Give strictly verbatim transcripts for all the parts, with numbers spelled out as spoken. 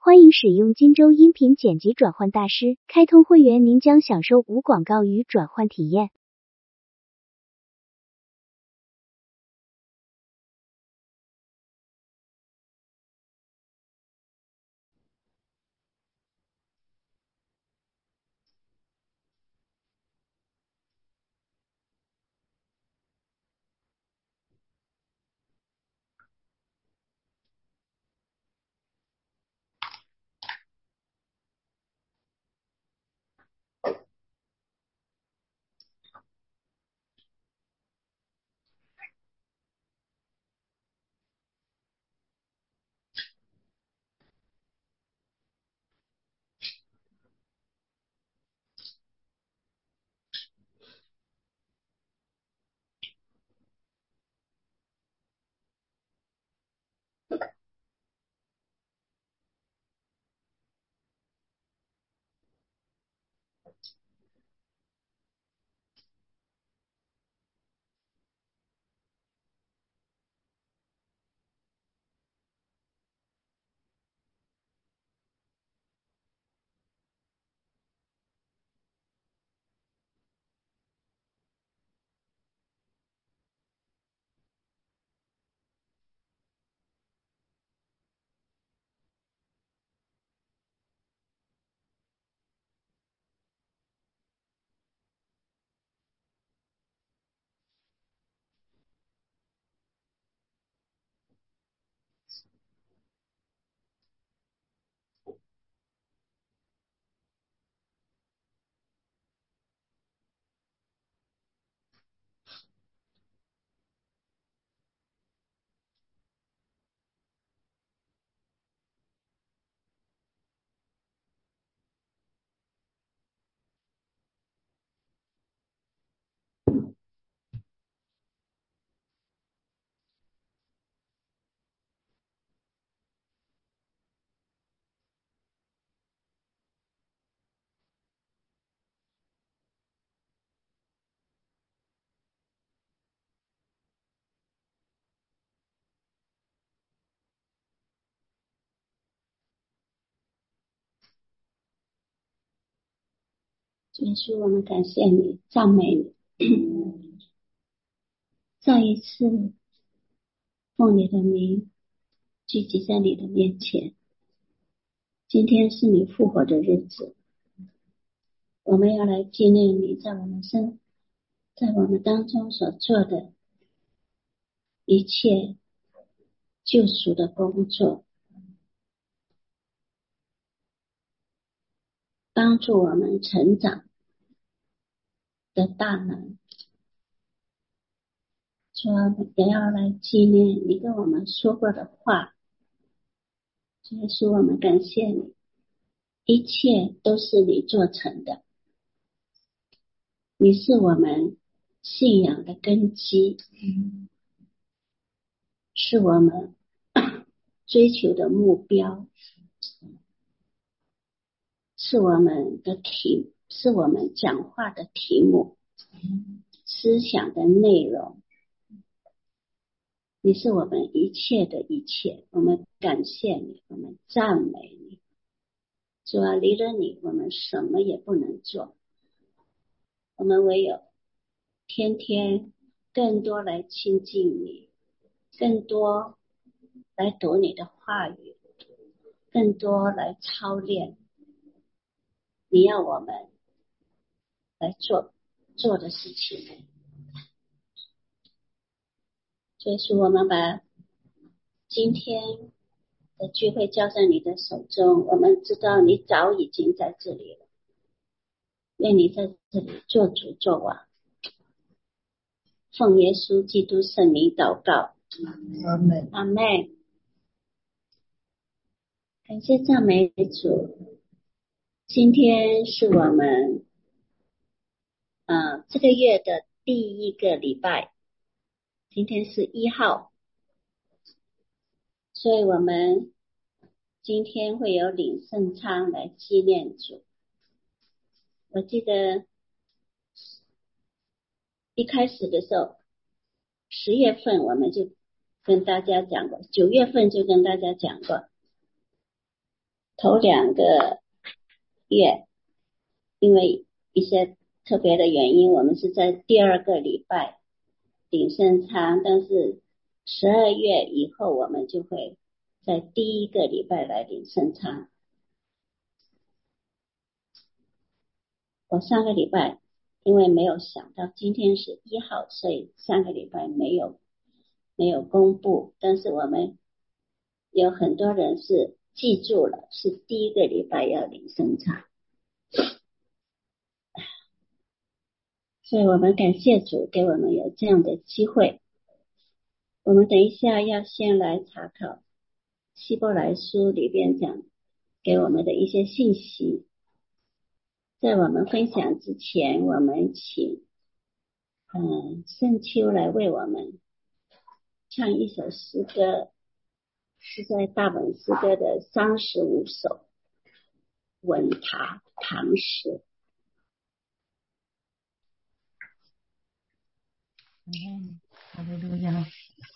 欢迎使用荆州音频剪辑转换大师，开通会员您将享受无广告与转换体验。 主耶稣，我们感谢你，赞美你，再一次奉你的名聚集在你的面前。今天是你复活的日子，我们要来纪念你在我们身在我们当中所做的一切救赎的工作，帮助我们成长的大能。主啊，也要来纪念你跟我们说过的话。主耶稣，我们感谢你，一切都是你做成的，你是我们信仰的根基，是我们追求的目标，是我们的题，是我们讲话的题目，思想的内容。你是我们一切的一切，我们感谢你，我们赞美你。主啊，离了你，我们什么也不能做，我们唯有天天更多来亲近你，更多来读你的话语，更多来操练你要我们来做做的事情。所以说，我们把今天的聚会交在你的手中，我们知道你早已经在这里了，愿你在这里做主做王。奉耶稣基督圣名祷告， 阿们。 阿们。感谢赞美主。今天是我们呃这个月的第一个礼拜，今天是一号，所以我们今天会有领圣餐来纪念主。我记得一开始的时候，十月份我们就跟大家讲过，九月份就跟大家讲过， 头两个月，因为一些特别的原因，我们是在第二个礼拜领圣餐，但是十二月以后，我们就会在第一个礼拜来领圣餐。我上个礼拜因为没有想到今天是一号，所以上个礼拜没有没有公布，但是我们有很多人是记住了，是第一个礼拜要领圣餐，所以我们感谢主给我们有这样的机会。我们等一下要先来查考希伯来书里边讲给我们的一些信息。在我们分享之前，我们请嗯圣秋来为我们唱一首诗歌，是在大本诗歌的三十五首稳塔唐诗。 嗯，哈利路亚。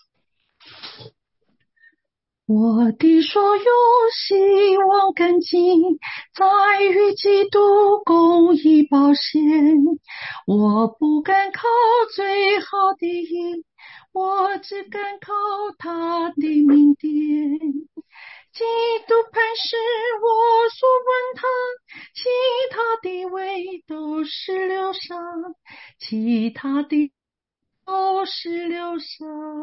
我的所有希望跟紧在于基督公义宝血，我不敢靠最好的义，我只敢靠他的名典。基督磐石我所问他，其他的位都是流沙，其他的都是流沙。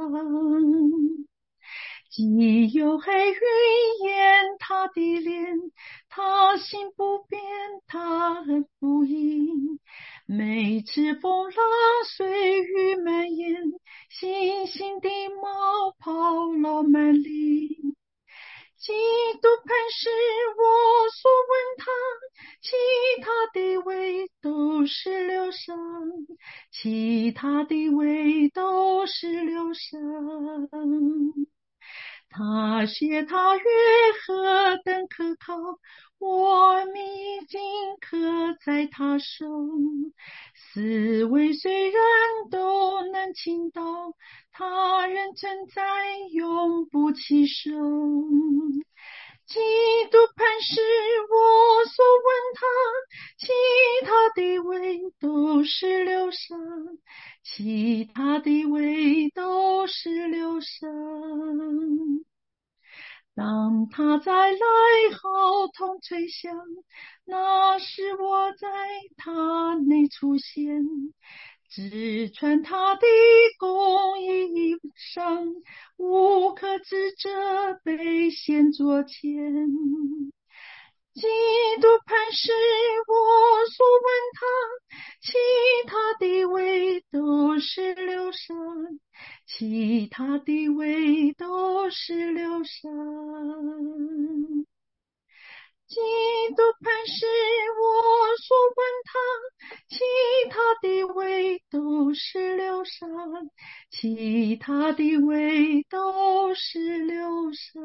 既有黑云掩他的脸，他心不变，他恨不隐。每次风浪随雨蔓延，星星的冒泡浪满林。基督磐石我所问他，其他的位都是流沙，其他的位都是流沙。他写他约何等可靠，我命已经刻在他手。四围虽然都能倾倒，他仍存在，永不弃守。基督磐石我所问他，其他的位都是流沙，其他的位都是流沙。当他再来号筒吹响，那时我在他内出现，只穿他的公义衣裳，无可指责被献作前。基督磐石我所问他，其他的位都是流沙，其他的位都是流沙。基督磐石我所问他，其他的位都是流沙，其他的位都是流沙。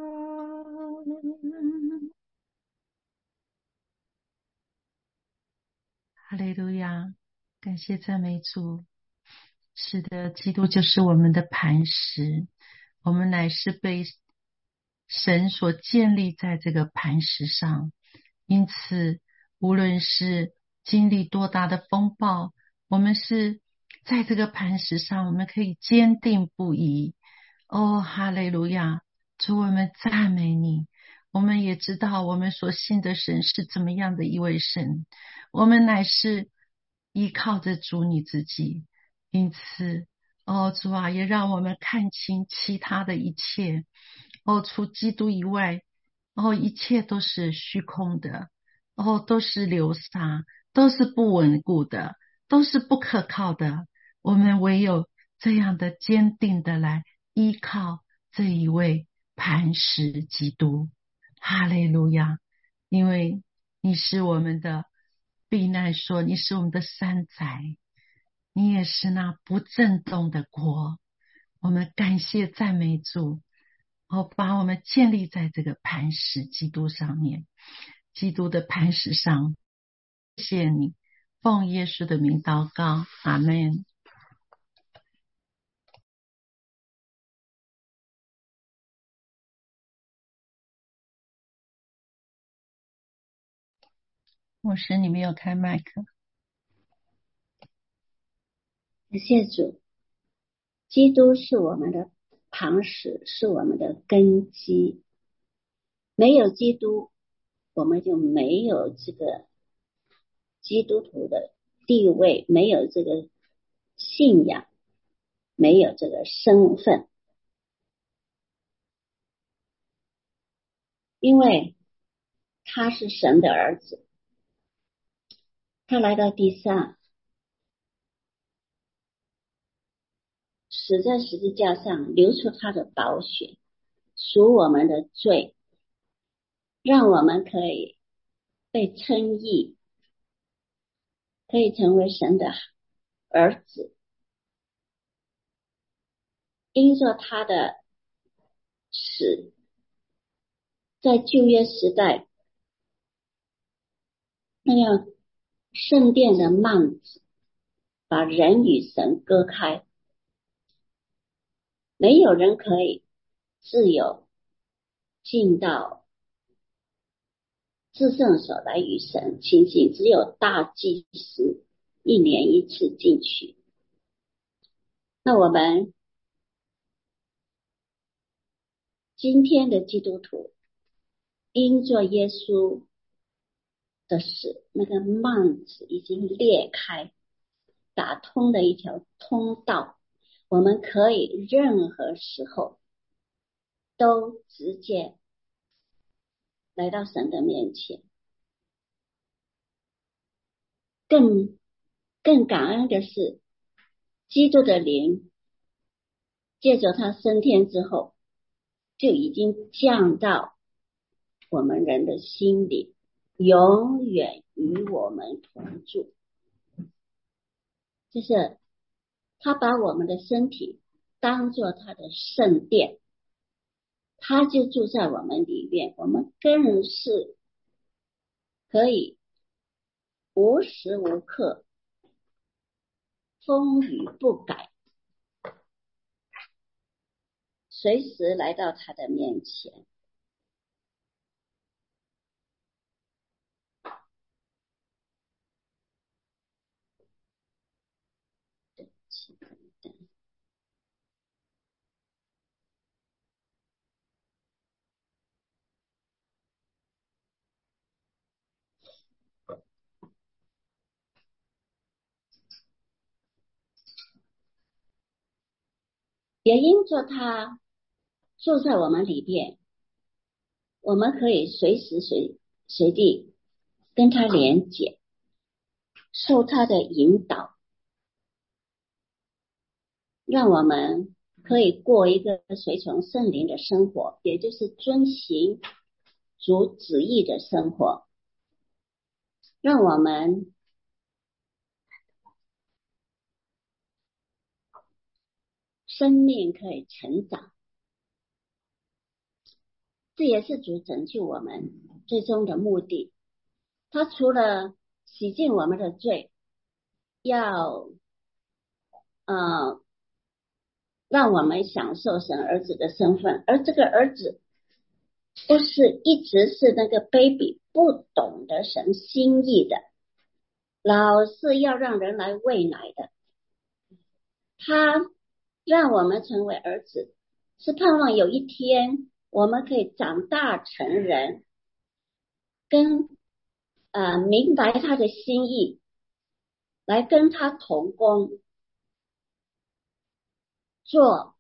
哈利路亚，感谢赞美主。是的，基督就是我们的磐石，我们乃是被神所建立在这个磐石上，因此无论是经历多大的风暴，我们是在这个磐石上，我们可以坚定不移。哦，哈利路亚，主，我们赞美你。我们也知道我们所信的神是怎么样的一位神，我们乃是依靠着主你自己。因此哦，主啊，也让我们看清其他的一切。哦，除基督以外，哦，一切都是虚空的，哦，都是流沙，都是不稳固的，都是不可靠的。我们唯有这样的坚定的来依靠这一位磐石基督。哈利路亚！因为你是我们的避难所，你是我们的山宅，你也是那不震动的国。我们感谢赞美主，哦，把我们建立在这个磐石基督上面，基督的磐石上。谢谢你，奉耶稣的名祷告，阿们。 牧师，你没有开麦克。 感谢主，基督是我们的磐石，是我们的根基。没有基督，我们就没有这个基督徒的地位，没有这个信仰，没有这个身份。因为他是神的儿子，他来到地上，死在十字架上，流出他的宝血，赎我们的罪，让我们可以被称义，可以成为神的儿子。因着他的死，在旧约时代，那样圣殿的幔子把人与神割开，没有人可以自由进到至圣所来与神亲近，只有大祭司一年一次进去。那我们今天的基督徒，因着耶稣的死，那个幔子已经裂开，打通了一条通道，我们可以任何时候都直接来到神的面前。更更感恩的是，基督的灵借着他升天之后，就已经降到我们人的心里，永远与我们同住。就是他把我们的身体当作他的圣殿，他就住在我们里面，我们更是可以无时无刻风雨不改，随时来到他的面前。也因着他住在我们里边，我们可以随时随随地跟他连结，受他的引导，让我们可以过一个随从圣灵的生活，也就是遵行主旨意的生活，让我们生命可以成长。这也是主拯救我们最终的目的。他除了洗净我们的罪，要呃让我们享受神儿子的身份，而这个儿子不是一直是那个 baby 不懂得神心意的，老是要让人来喂奶的。他让我们成为儿子，是盼望有一天我们可以长大成人，跟呃明白他的心意，来跟他同工，做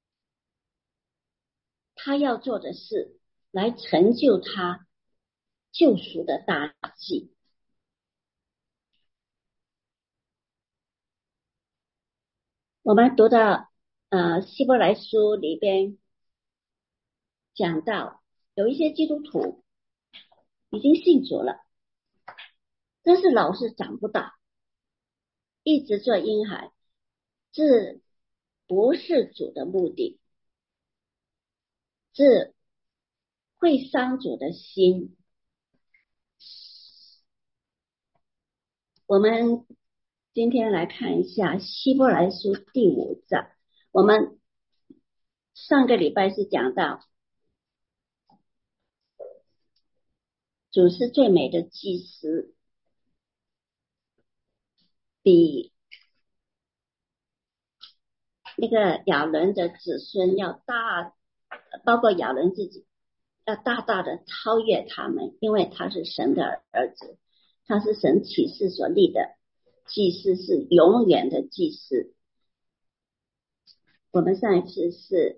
他要做的事，来成就他救赎的大计。我们读到呃希伯来书里边讲到，有一些基督徒已经信主了，但是老是长不大，一直做婴孩，这不是主的目的，这会伤主的心。我们今天来看一下希伯来书第五章。我们上个礼拜是讲到主是最美的祭司， 比那个亚伦的子孙要大，包括亚伦自己要大大的超越他们，因为他是神的儿子，他是神启示所立的祭司，是永远的祭司。我们上一次是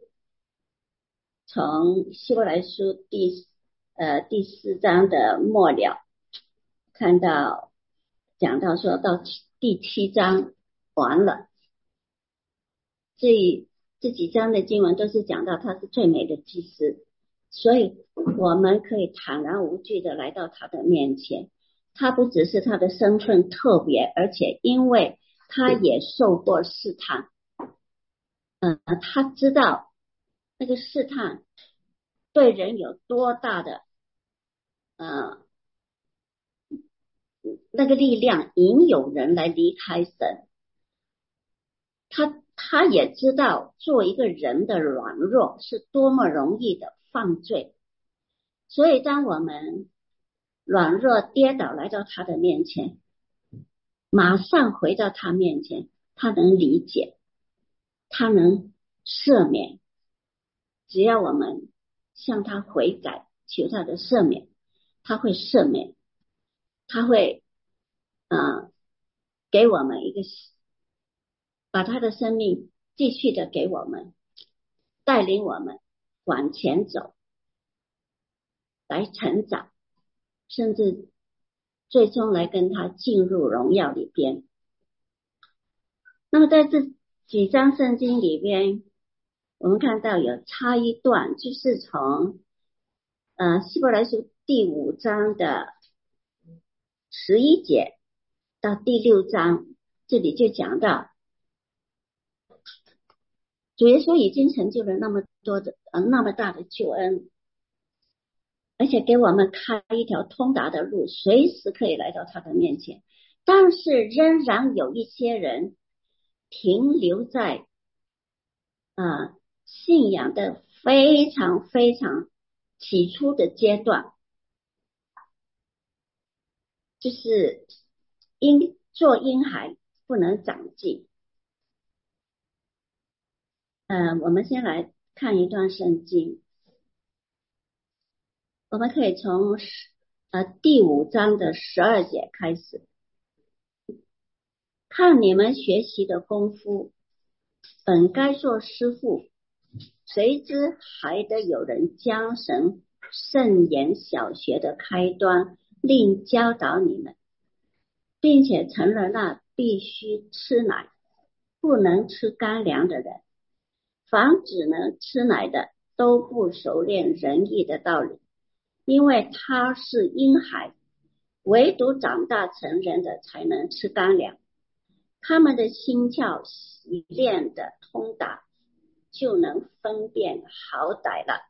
从希伯来书第呃第四章的末了看到讲到说到第七章完了，这这几章的经文都是讲到他是最美的祭司，所以我们可以坦然无惧的来到他的面前。他不只是他的身份特别，而且因为他也受过试探，嗯，他知道那个试探对人有多大的呃那个力量，引诱人来离开神。他他也知道做一个人的软弱是多么容易的犯罪，所以当我们软弱跌倒来到他的面前，马上回到他面前，他能理解，他能赦免，只要我们向他悔改，求他的赦免，他会赦免，他会呃给我们一个把他的生命继续的给我们，带领我们往前走，来成长，甚至最终来跟他进入荣耀里边。那么在这几章圣经里边，我们看到有插一段，就是从呃希伯来书第五章的十一节到第六章，这里就讲到主耶稣已经成就了那么多的呃那么大的救恩，而且给我们开一条通达的路，随时可以来到他的面前。但是仍然有一些人停留在啊、呃、信仰的非常非常起初的阶段，就是婴做婴孩不能长进。呃，我们先来看一段圣经，我们可以从呃第五章的十二节开始。看你们学习的功夫，本该做师傅，谁知还得有人将神圣言小学的开端另教导你们，并且成了那必须吃奶不能吃干粮的人。凡只能吃奶的都不熟练仁义的道理，因为他是婴孩，唯独长大成人的才能吃干粮。他们的心窍洗练的通达，就能分辨好歹了。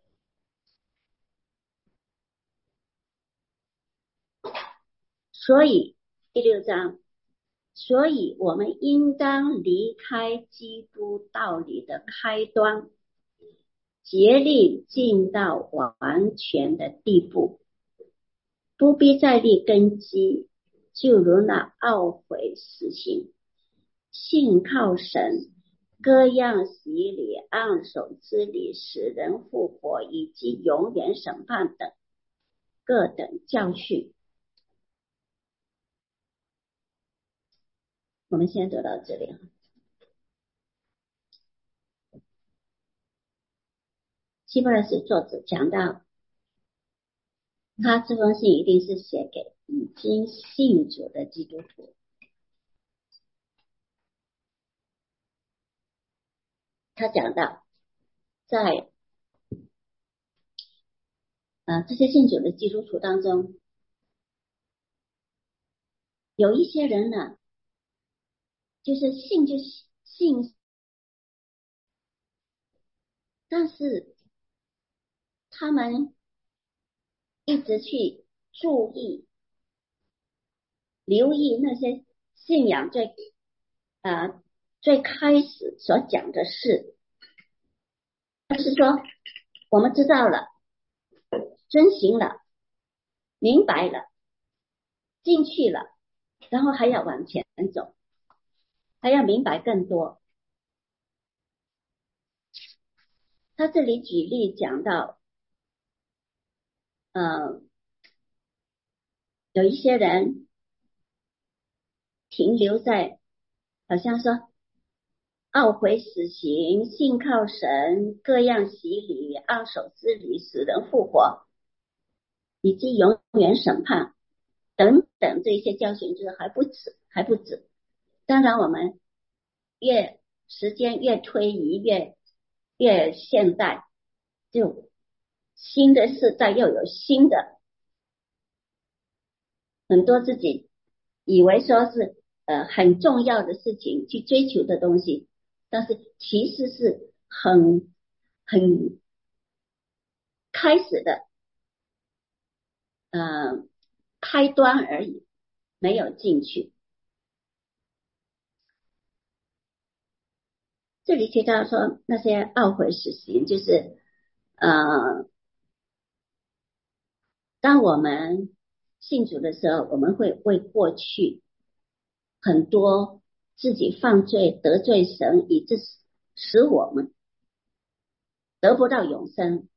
所以第六章，所以我们应当离开基督道理的开端，竭力进到完全的地步，不必再立根基，就如那懊悔死刑，信靠神，各样洗礼、按手之礼、使人复活以及永远审判等各等教训。我们先读到这里。希伯来书作者讲到，他这封信一定是写给已经信主的基督徒。他讲到，在呃这些信主的基督徒当中，有一些人呢，就是信就信，但是他们一直去注意、留意那些信仰最呃最开始所讲的事，就是说我们知道了、遵行了、明白了、进去了，然后还要往前很走，他要明白更多。他这里举例讲到，呃，有一些人停留在好像说懊悔死刑、信靠神、各样洗礼、按手施礼、使人复活，以及永远审判等等这些教训，就是还不止，还不止。当然，我们越时间越推移，越越现代，就新的世代又有新的很多自己以为说是呃很重要的事情去追求的东西，但是其实是很很开始的呃开端而已，没有进去。这里提到说那些懊悔死刑，就是呃当我们信主的时候，我们会为过去很多自己犯罪得罪神，以致使我们得不到永生。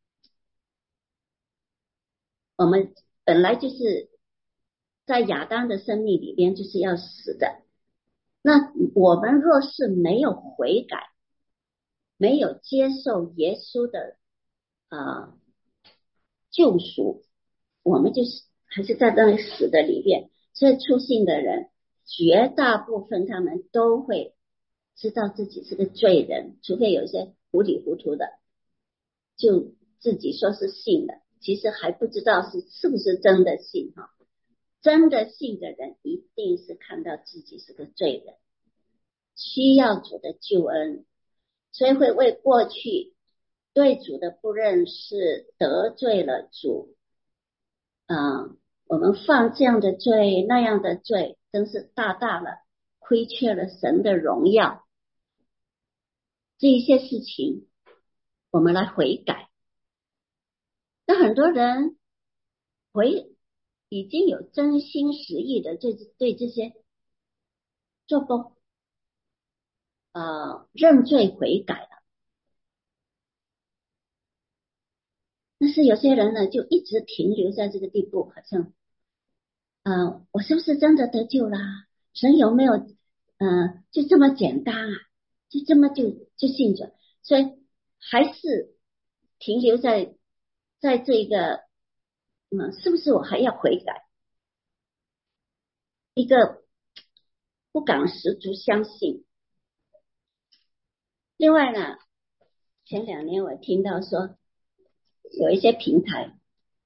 我们本来就是在亚当的生命里边就是要死的，那我们若是没有悔改，没有接受耶稣的呃救赎，我们就是还是在那里死的里面。所以初信的人绝大部分他们都会知道自己是个罪人，除非有一些糊里糊涂的就自己说是信的，其实还不知道是是不是真的信哈。真的信的人一定是看到自己是个罪人，需要主的救恩，所以会为过去对主的不认识得罪了主啊、呃，我们犯这样的罪那样的罪，真是大大的亏缺了神的荣耀。这一些事情我们来悔改。那很多人悔已经有真心实意的对对这些做工呃认罪悔改了，但是有些人呢就一直停留在这个地步，好像呃我是不是真的得救啦？神有没有呃就这么简单啊？就这么就就信着，所以还是停留在在这个嗯是不是我还要悔改？一个不敢十足相信。另外呢，前两年我听到说有一些平台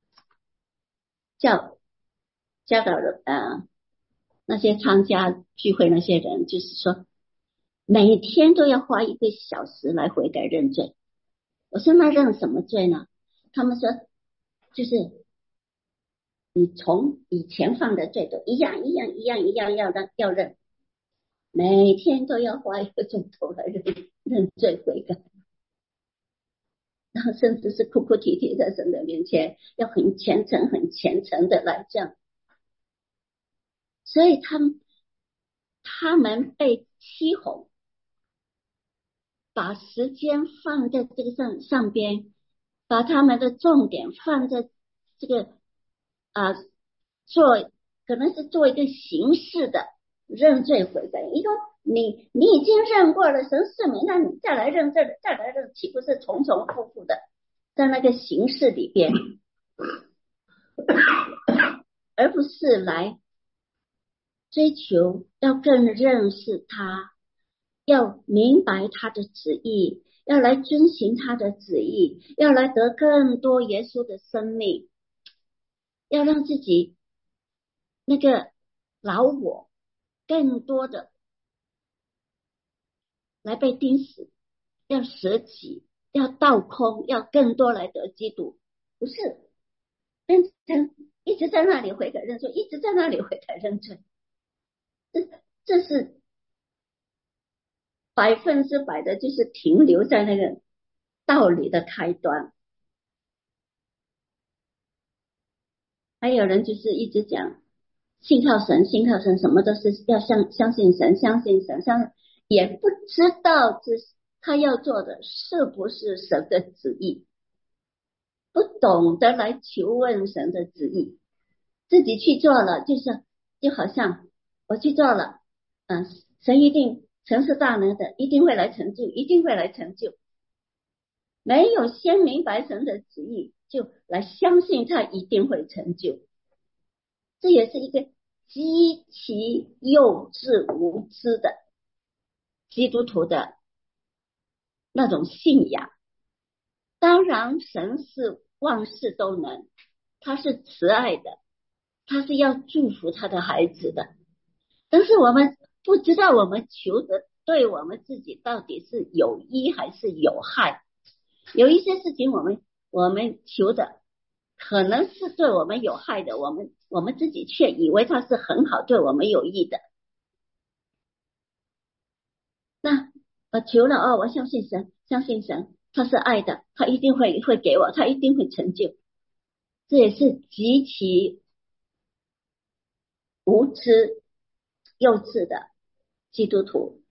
教教导了呃那些参加聚会那些人，就是说每天都要花一个小时来悔改认罪。我说那认什么罪呢？他们说就是你从以前犯的罪都一样一样一样一样要认要认，每天都要花一个钟头来认认罪悔改，然后甚至是哭哭啼啼在神的面前，要很虔诚很虔诚的来这样。所以他们他们被欺哄，把时间放在这个上上边，把他们的重点放在这个啊、呃、做可能是做一个形式的认罪悔改。一个你你已经认过了，神赦免，那你再来认这再来认，岂不是重重复复的在那个形式里边，而不是来追求要更认识他，要明白他的旨意，要来遵行他的旨意，要来得更多耶稣的生命，要让自己那个老我更多的来被钉死，要舍己，要倒空，要更多来得基督，不是变成一直在那里悔改认罪，一直在那里悔改认罪，这这是百分之百的就是停留在那个道理的开端。还有人就是一直讲信靠神，信靠神，什么都是要相相信神，相信神，相信也不知道这他要做的是不是神的旨意，不懂得来求问神的旨意，自己去做了，就是就好像我去做了，嗯、呃，神一定，神是大能的，一定会来成就，一定会来成就。没有先明白神的旨意，就来相信他一定会成就，这也是一个极其幼稚无知的基督徒的那种信仰。当然神是万事都能，他是慈爱的，他是要祝福他的孩子的，但是我们不知道我们求的对我们自己到底是有益还是有害。有一些事情我们我们求的可能是对我们有害的，我们我们自己却以为它是很好，对我们有益的。那我求了哦，我相信神，相信神他是爱的，他一定会会给我，他一定会成就。这也是极其无知幼稚的基督徒。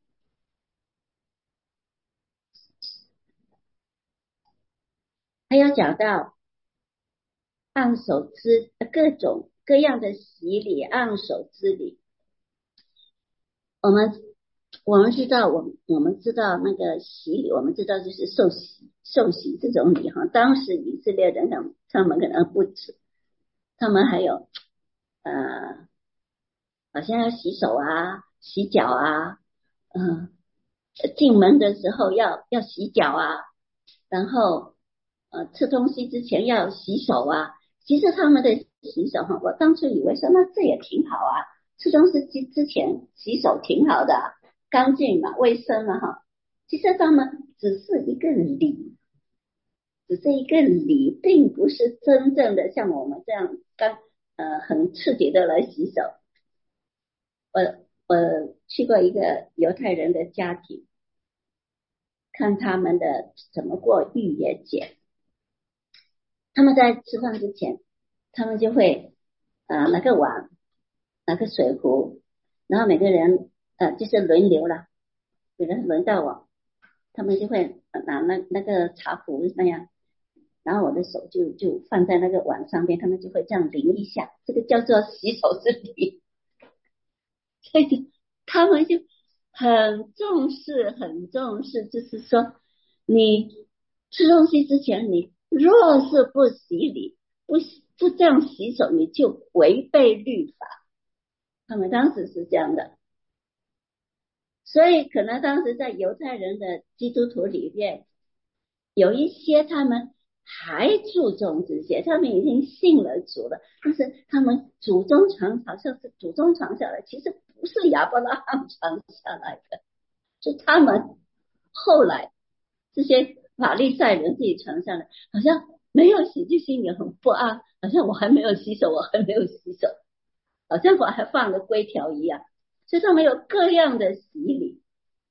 还有讲到按手之各种各样的洗礼，按手之礼，我们我们知道，我我们知道那个洗礼，我们知道就是受洗受洗这种礼哈。当时以色列人他们他们可能不止，他们还有呃，好像要洗手啊、洗脚啊，嗯、呃，进门的时候要要洗脚啊，然后呃吃东西之前要洗手啊。其实他们的洗手哈，我当初以为说那这也挺好啊，吃东西之之前洗手挺好的，干净嘛，卫生嘛哈。其实他们只是一个礼，只是一个礼，并不是真正的像我们这样干呃很彻底的来洗手。我我去过一个犹太人的家庭，看他们的怎么过逾越节。他们在吃饭之前，他们就会呃拿个碗，拿个水壶，然后每个人呃就是轮流了，有人轮到我，他们就会拿那那个茶壶那样，然后我的手就就放在那个碗上面，他们就会这样淋一下，这个叫做洗手之礼。所以他们就很重视很重视，就是说你吃东西之前，你若是不洗礼，不不这样洗手，你就违背律法。他们当时是这样的，所以可能当时在犹太人的基督徒里面，有一些他们还注重这些，他们已经信了主了，但是他们祖宗传好像是祖宗传下来，其实不是亚伯拉罕传下来的，是他们后来这些法利赛人自己传下来，好像没有洗就心里很不安，好像我还没有洗手，我还没有洗手，好像我还犯了规条一样。所以他们有各样的洗礼。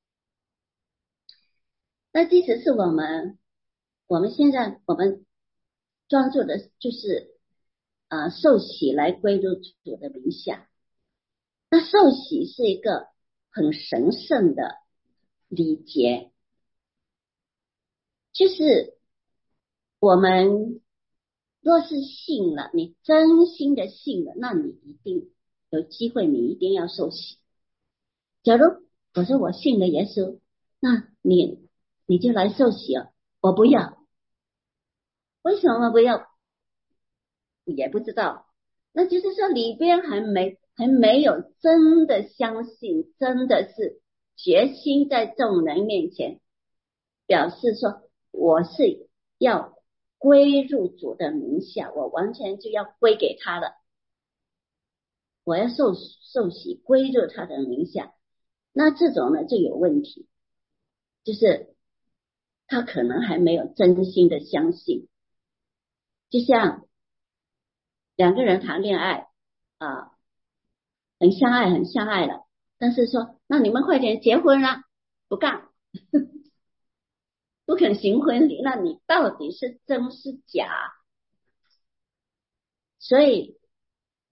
那即使是我们我们现在我们专注的就是呃受洗来归入主的名下，那受洗是一个很神圣的礼节，就是我们若是信了，你真心的信了，那你一定有机会，你一定要受洗。假如我说我信了耶稣，那你你就来受洗啊，我不要，为什么不要？也不知道，那就是说里边还没还没有真的相信，真的是决心在众人面前表示说我是要归入主的名下，我完全就要归给他了，我要受受洗归入他的名下。那这种呢就有问题，就是他可能还没有真心的相信。就像两个人谈恋爱啊，很相爱很相爱了，但是说那你们快点结婚啦，不干不肯行婚礼，那你到底是真是假？所以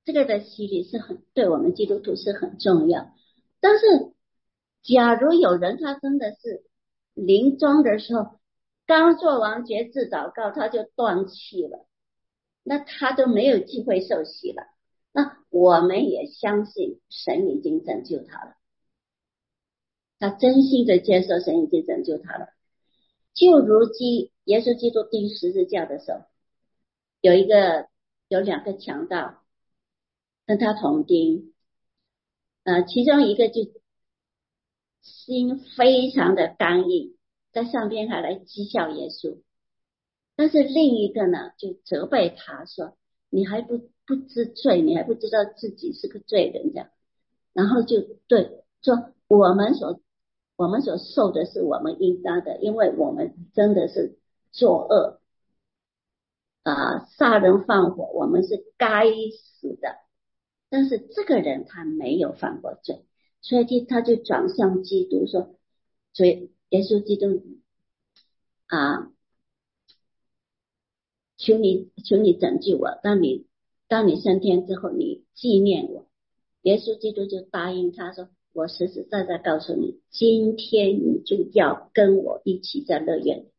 这个的洗礼是很对我们基督徒是很重要。但是假如有人他真的是临终的时候刚做完决志祷告他就断气了，那他都没有机会受洗了，那我们也相信神已经拯救他了，他真心的接受神已经拯救他了。就如基耶稣基督钉十字架的时候，有一个有两个强盗跟他同钉，呃，其中一个就心非常的刚硬，在上边还来讥笑耶稣，但是另一个呢就责备他说你还不不知罪，你还不知道自己是个罪人这样，然后就对说我们所我们所受的是我们应当的，因为我们真的是作恶啊、呃，杀人放火，我们是该死的，但是这个人他没有犯过罪，所以他就转向基督说，所以耶稣基督啊，求你求你拯救我，当你当你升天之后你纪念我。耶稣基督就答应他说，我实实在在告诉你，今天你就要跟我一起在乐园里。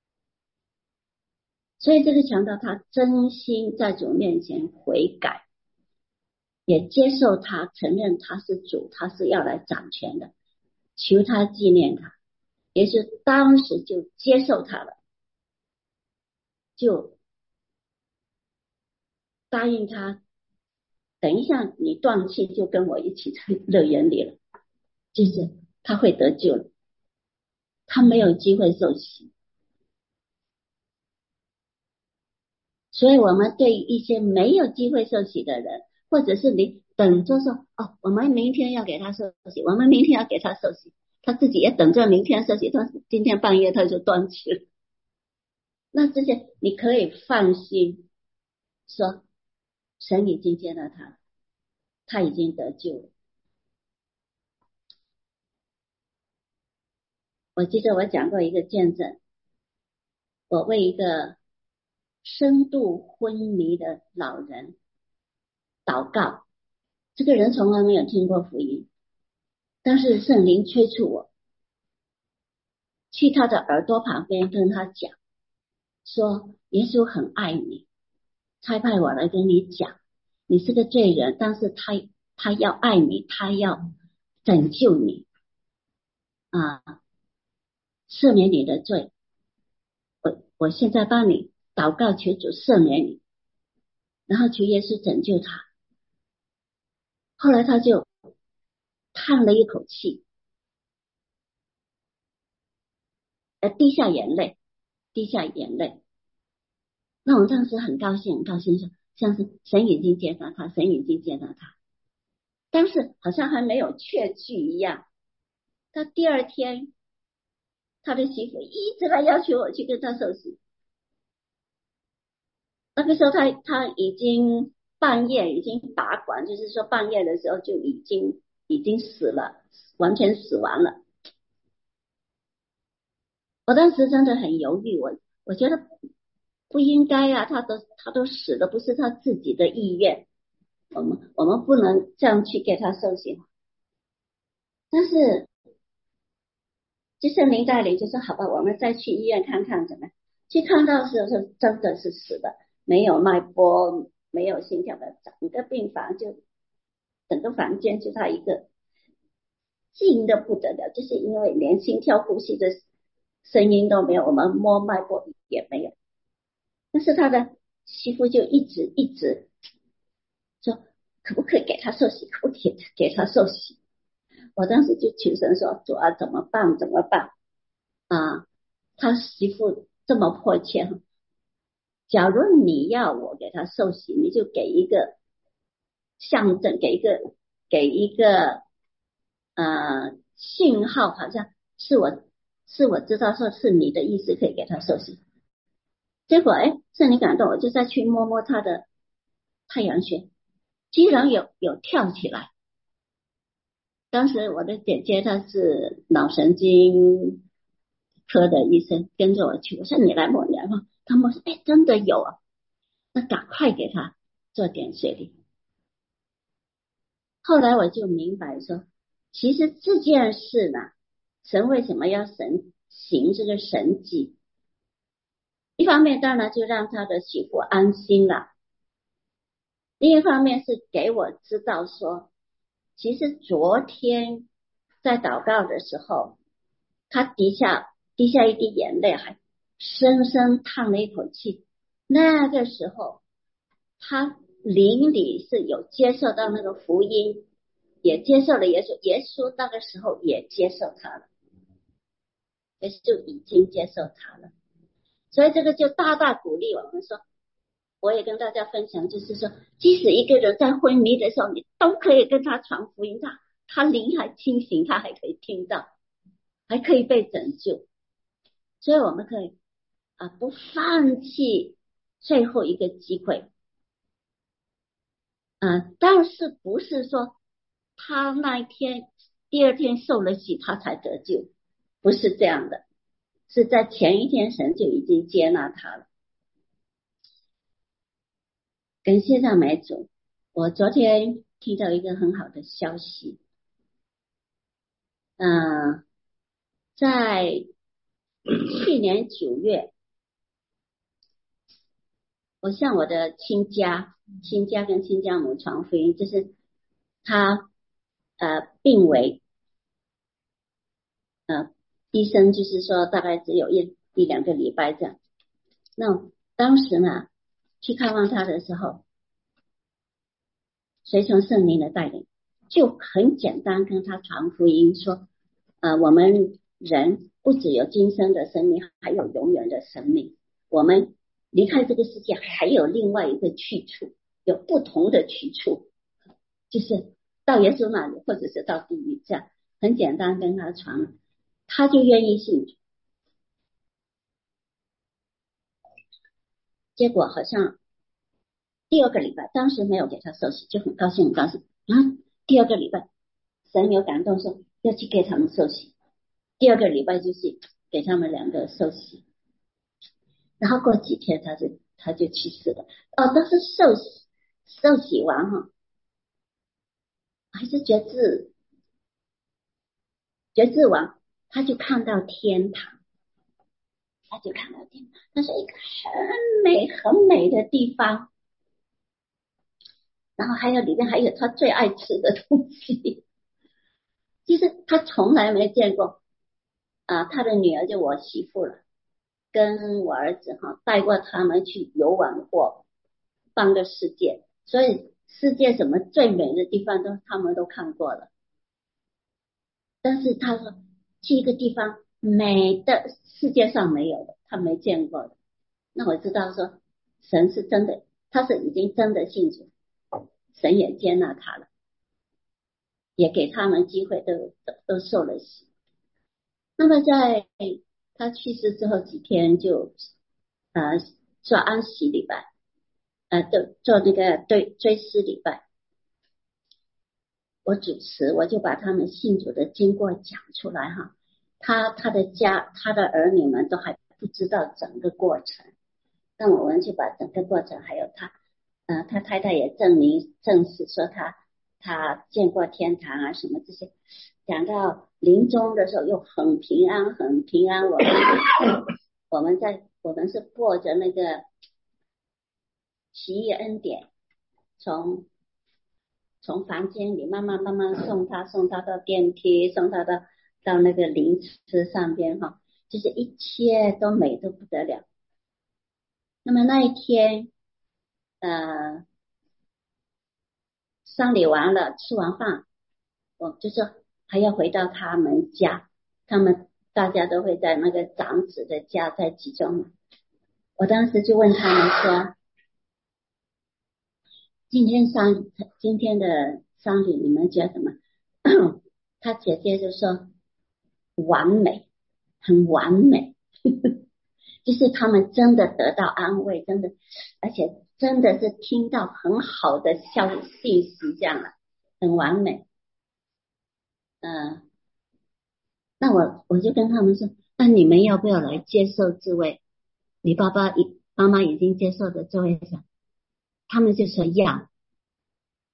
所以这个强盗他真心在主面前悔改，也接受他，承认他是主，他是要来掌权的，求他纪念他。耶稣当时就接受他了，就答应他，等一下你断气就跟我一起在乐园里了，就是他会得救了，他没有机会受洗。所以我们对一些没有机会受洗的人，或者是你等着说哦，我们明天要给他受洗，我们明天要给他受洗，他自己也等着明天受洗，但是今天半夜他就断气了，那这些你可以放心说神已经接纳他，他已经得救了。我记得我讲过一个见证，我为一个深度昏迷的老人祷告，这个人从来没有听过福音，但是圣灵催促我去他的耳朵旁边跟他讲说，耶稣很爱你，差派我来跟你讲，你是个罪人，但是他他要爱你，他要拯救你啊，赦免你的罪，我我现在帮你祷告，求主赦免你，然后求耶稣拯救他。后来他就叹了一口气，呃，滴下眼泪，滴下眼泪。那我当时很高兴，很高兴说，像是神已经接纳他，神已经接纳他，但是好像还没有确据一样。他第二天，他的媳妇一直来要求我去跟他受洗。那个时候他他已经半夜已经拔管，就是说半夜的时候就已经已经死了，完全死亡了。我当时真的很犹豫，我我觉得不应该啊，他都他都死了，不是他自己的意愿，我们我们不能这样去给他受洗。但是就圣灵带领就说好吧，我们再去医院看看怎么样。去看到的时候真的是死的，没有脉搏，没有心跳的，整个病房就整个房间就他一个，静的不得了，就是因为连心跳呼吸的声音都没有，我们摸脉搏也没有。但是他的媳妇就一直一直说可不可以给他受洗，可不可以给他受洗。我当时就求神说，主啊怎么办怎么办啊？他媳妇这么迫切，假如你要我给他受洗，你就给一个象征，给一个给一个呃信号，好像是我是我知道说是你的意思，可以给他受洗。结果哎，圣灵感动，我就再去摸摸他的太阳穴，居然有有跳起来。当时我的姐姐她是脑神经科的医生，跟着我去，我说你来摸你来摸，他摸说哎真的有啊，那赶快给他做点血淋。 后来我就明白说，其实这件事呢，神为什么要神行这个神迹？一方面当然就让他的媳妇安心了，另一方面是给我知道说，其实昨天在祷告的时候，他滴下滴下一滴眼泪，还深深叹了一口气。那个时候他灵里是有接受到那个福音，也接受了耶稣，耶稣那个时候也接受他了，耶稣就已经接受他了。所以这个就大大鼓励我们说，我也跟大家分享，就是说即使一个人在昏迷的时候，你都可以跟他传福音，他他灵还清醒，他还可以听到，还可以被拯救。所以我们可以啊不放弃最后一个机会。嗯，但是不是说他那一天第二天受了洗他才得救，不是这样的，是在前一天神就已经接纳他了。感谢赞美主，我昨天听到一个很好的消息，嗯、呃，在去年九月，我向我的亲家、亲家跟亲家母传福音，就是他呃病危，呃医生就是说大概只有一一两个礼拜这样。那当时呢去看望他的时候，随从圣灵的带领，就很简单跟他传福音说，呃，我们人不只有今生的生命，还有永远的生命。我们离开这个世界还有另外一个去处，有不同的去处，就是到耶稣那里，或者是到地狱，这样很简单跟他传，他就愿意信主。结果好像第二个礼拜，当时没有给他受洗，就很高兴很高兴啊。第二个礼拜神有感动说要去给他们受洗，第二个礼拜就是给他们两个受洗，然后过几天他就他就去世了。哦，但是受洗受洗完哈，还是觉知觉知完，他就看到天堂，他就看到天堂，那是一个很美很美的地方，然后还有里面还有他最爱吃的东西，其实他从来没见过啊，他的女儿就我媳妇了，跟我儿子哈带过他们去游玩过半个世界，所以世界什么最美的地方都他们都看过了。但是他说去一个地方美的世界上没有的，他没见过的。那我知道说神是真的，他是已经真的信主，神也接纳他了，也给他们机会，都都受了洗。那么在他去世之后几天就呃做安息礼拜，呃做做那个对追思礼拜，我主持，我就把他们信主的经过讲出来哈。他他的家他的儿女们都还不知道整个过程，那我们就把整个过程还有他呃他太太也证明证实说他他见过天堂啊什么这些，讲到临终的时候又很平安很平安。我们我们在我们是过着那个奇异恩典，从从房间里慢慢慢慢送他送他到电梯，送他到到那个灵车上边哈，就是一切都美得不得了。那么那一天呃丧礼完了，吃完饭，我就是还要回到他们家，他们大家都会在那个长子的家在集中。我当时就问他们说，今天丧今天的丧礼你们觉得怎么？他姐姐就说完美，很完美就是他们真的得到安慰，真的而且真的是听到很好的消信息，这样了，很完美。嗯、呃，那我我就跟他们说，那你们要不要来接受这位你爸爸已妈妈已经接受的这位？他们就说要。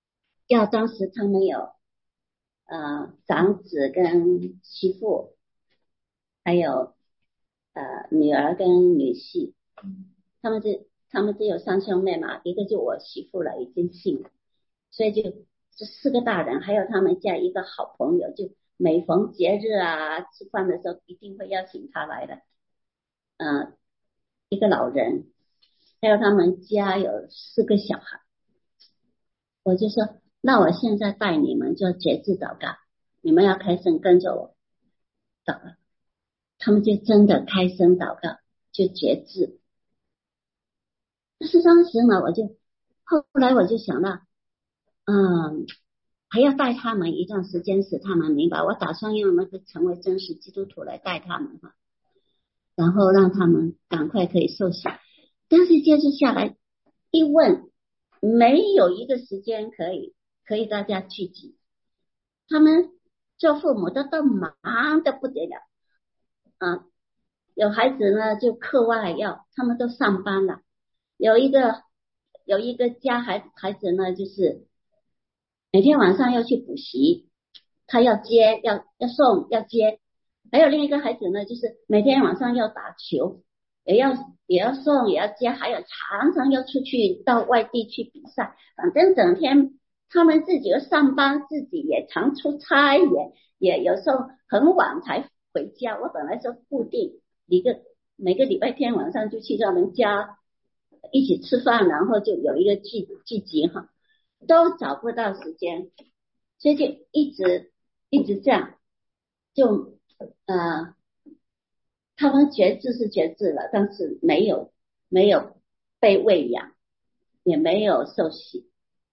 要当时他们有呃长子跟媳妇，还有呃女儿跟女婿，他们这他们只有三兄妹嘛，一个就我媳妇了，已经信了，所以就这四个大人，还有他们家一个好朋友，就每逢节日啊吃饭的时候一定会邀请他来的，嗯、呃，一个老人，还有他们家有四个小孩，我就说那我现在带你们做节制祷告，你们要开声跟着我祷告，他们就真的开声祷告，就节制。但是当时呢，我就后来我就想到，嗯，还要带他们一段时间，使他们明白。我打算用那个成为真实基督徒来带他们哈，然后让他们赶快可以受洗。但是接着下来一问，没有一个时间可以可以大家聚集，他们做父母的都忙得不得了啊。有孩子呢就课外要，他们都上班了。有一个有一个家孩孩子呢，就是每天晚上要去补习，他要接要要送要接。还有另一个孩子呢，就是每天晚上要打球，也要也要送也要接，还有常常要出去到外地去比赛，反正整天他们自己又上班，自己也常出差，也也有时候很晚才回家。我本来说固定一个每个礼拜天晚上就去他们家一起吃饭，然后就有一个聚聚集哈，都找不到时间，所以就一直一直这样，就呃，他们觉知是觉知了，但是没有没有被喂养，也没有受洗。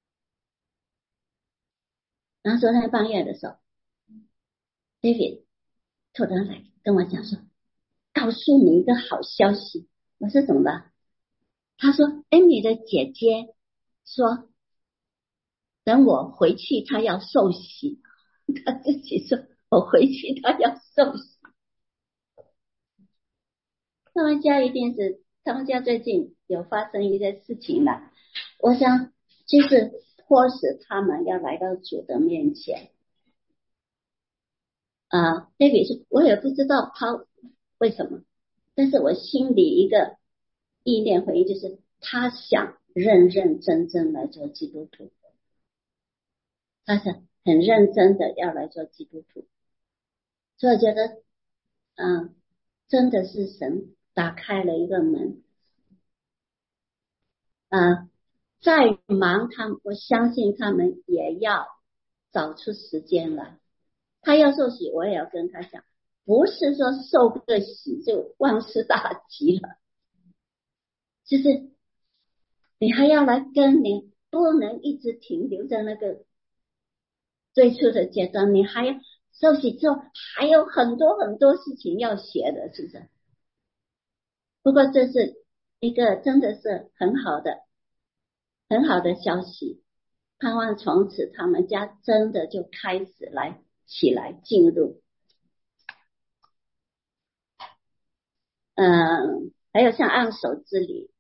然后昨天半夜的时候 ，David 突然来跟我讲说，告诉你一个好消息。我说怎么了？他说 Amy 的姐姐说等我回去她要受洗，他自己说我回去她要受洗。他们家一定是他们家最近有发生一些事情了，我想就是迫使他们要来到主的面前啊。David 说我也不知道他为什么，但是我心里一个意念回应就是他想认认真真来做基督徒，他想很认真的要来做基督徒。所以我觉得嗯，真的是神打开了一个门啊，再忙他们，我相信他们也要找出时间来。他要受洗，我也要跟他讲，不是说受个洗就万事大吉了，就是你还要来跟，你不能一直停留在那个最初的阶段，你还要受洗之后还有很多很多事情要学的，是不是？不过这是一个真的是很好的很好的消息，盼望从此他们家真的就开始来起来进入。嗯，还有像按手之礼，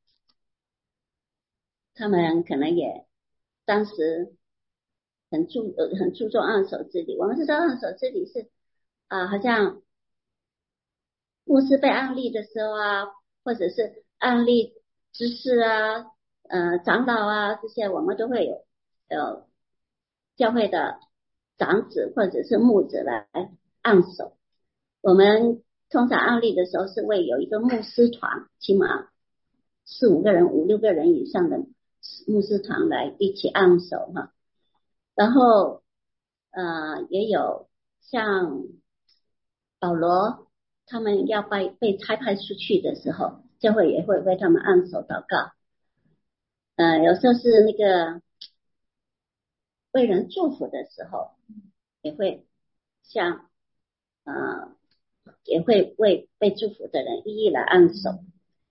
他们可能也当时很注很注重按手之礼。我们知道按手之礼是啊、呃，好像牧师被按立的时候啊，或者是按立执事啊、呃长老啊这些，我们都会有有教会的长子或者是牧者来按手。我们通常按立的时候是为有一个牧师团，起码四五个人、五六个人以上的牧师团来一起按手哈。然后呃也有像保罗他们要被被差派出去的时候，教会也会为他们按手祷告。呃有时候是那个为人祝福的时候，也会像呃也会为被祝福的人一一来按手。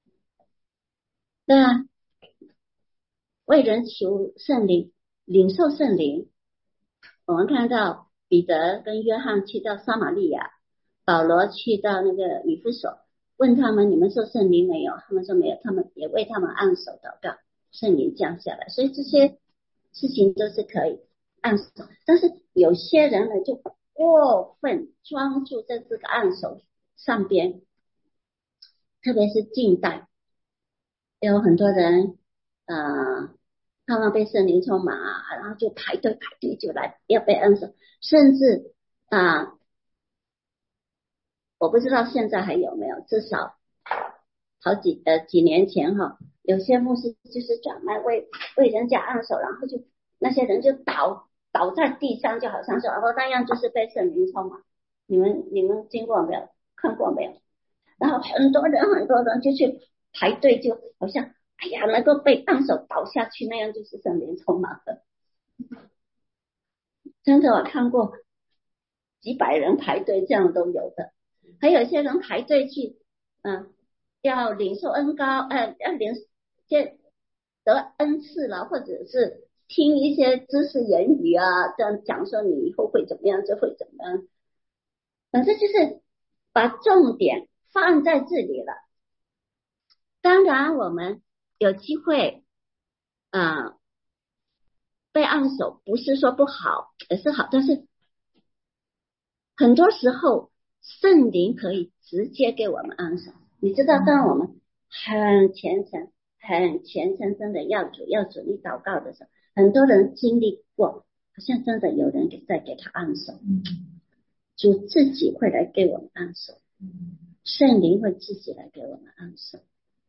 那为人求圣灵，领受圣灵，我们看到彼得跟约翰去到撒玛利亚，保罗去到那个以弗所，问他们你们受圣灵没有，他们说没有，他们也为他们按手祷告，圣灵降下来。所以这些事情都是可以。 按手，但是有些人呢就过分专注在这个按手上边，特别是近代有很多人呃盼望被圣灵充满啊，然后就排队排队就来要被按手，甚至啊、呃、我不知道现在还有没有，至少好几呃几年前哈，有些牧师就是专门为为人家按手，然后就那些人就倒倒在地上，就好像说，然后那样就是被圣灵充满。你们你们经过没有？看过没有？然后很多人很多人就去排队，就好像哎呀能够被按手倒下去，那样就是圣灵充满了。真的我看过几百人排队，这样都有的。还有些人排队去嗯要领受恩膏，呃要领些得恩赐了，或者是听一些知识言语啊，这样讲说你以后会怎么样，这会怎么样，反正就是把重点放在这里了。当然我们有机会啊、呃、被按手，不是说不好，也是好，但是很多时候圣灵可以直接给我们按手。你知道当我们很虔诚很虔诚真的要主要主你祷告的时候，很多人经历过好像真的有人在给他按手，主自己会来给我们按手，圣灵会自己来给我们按手。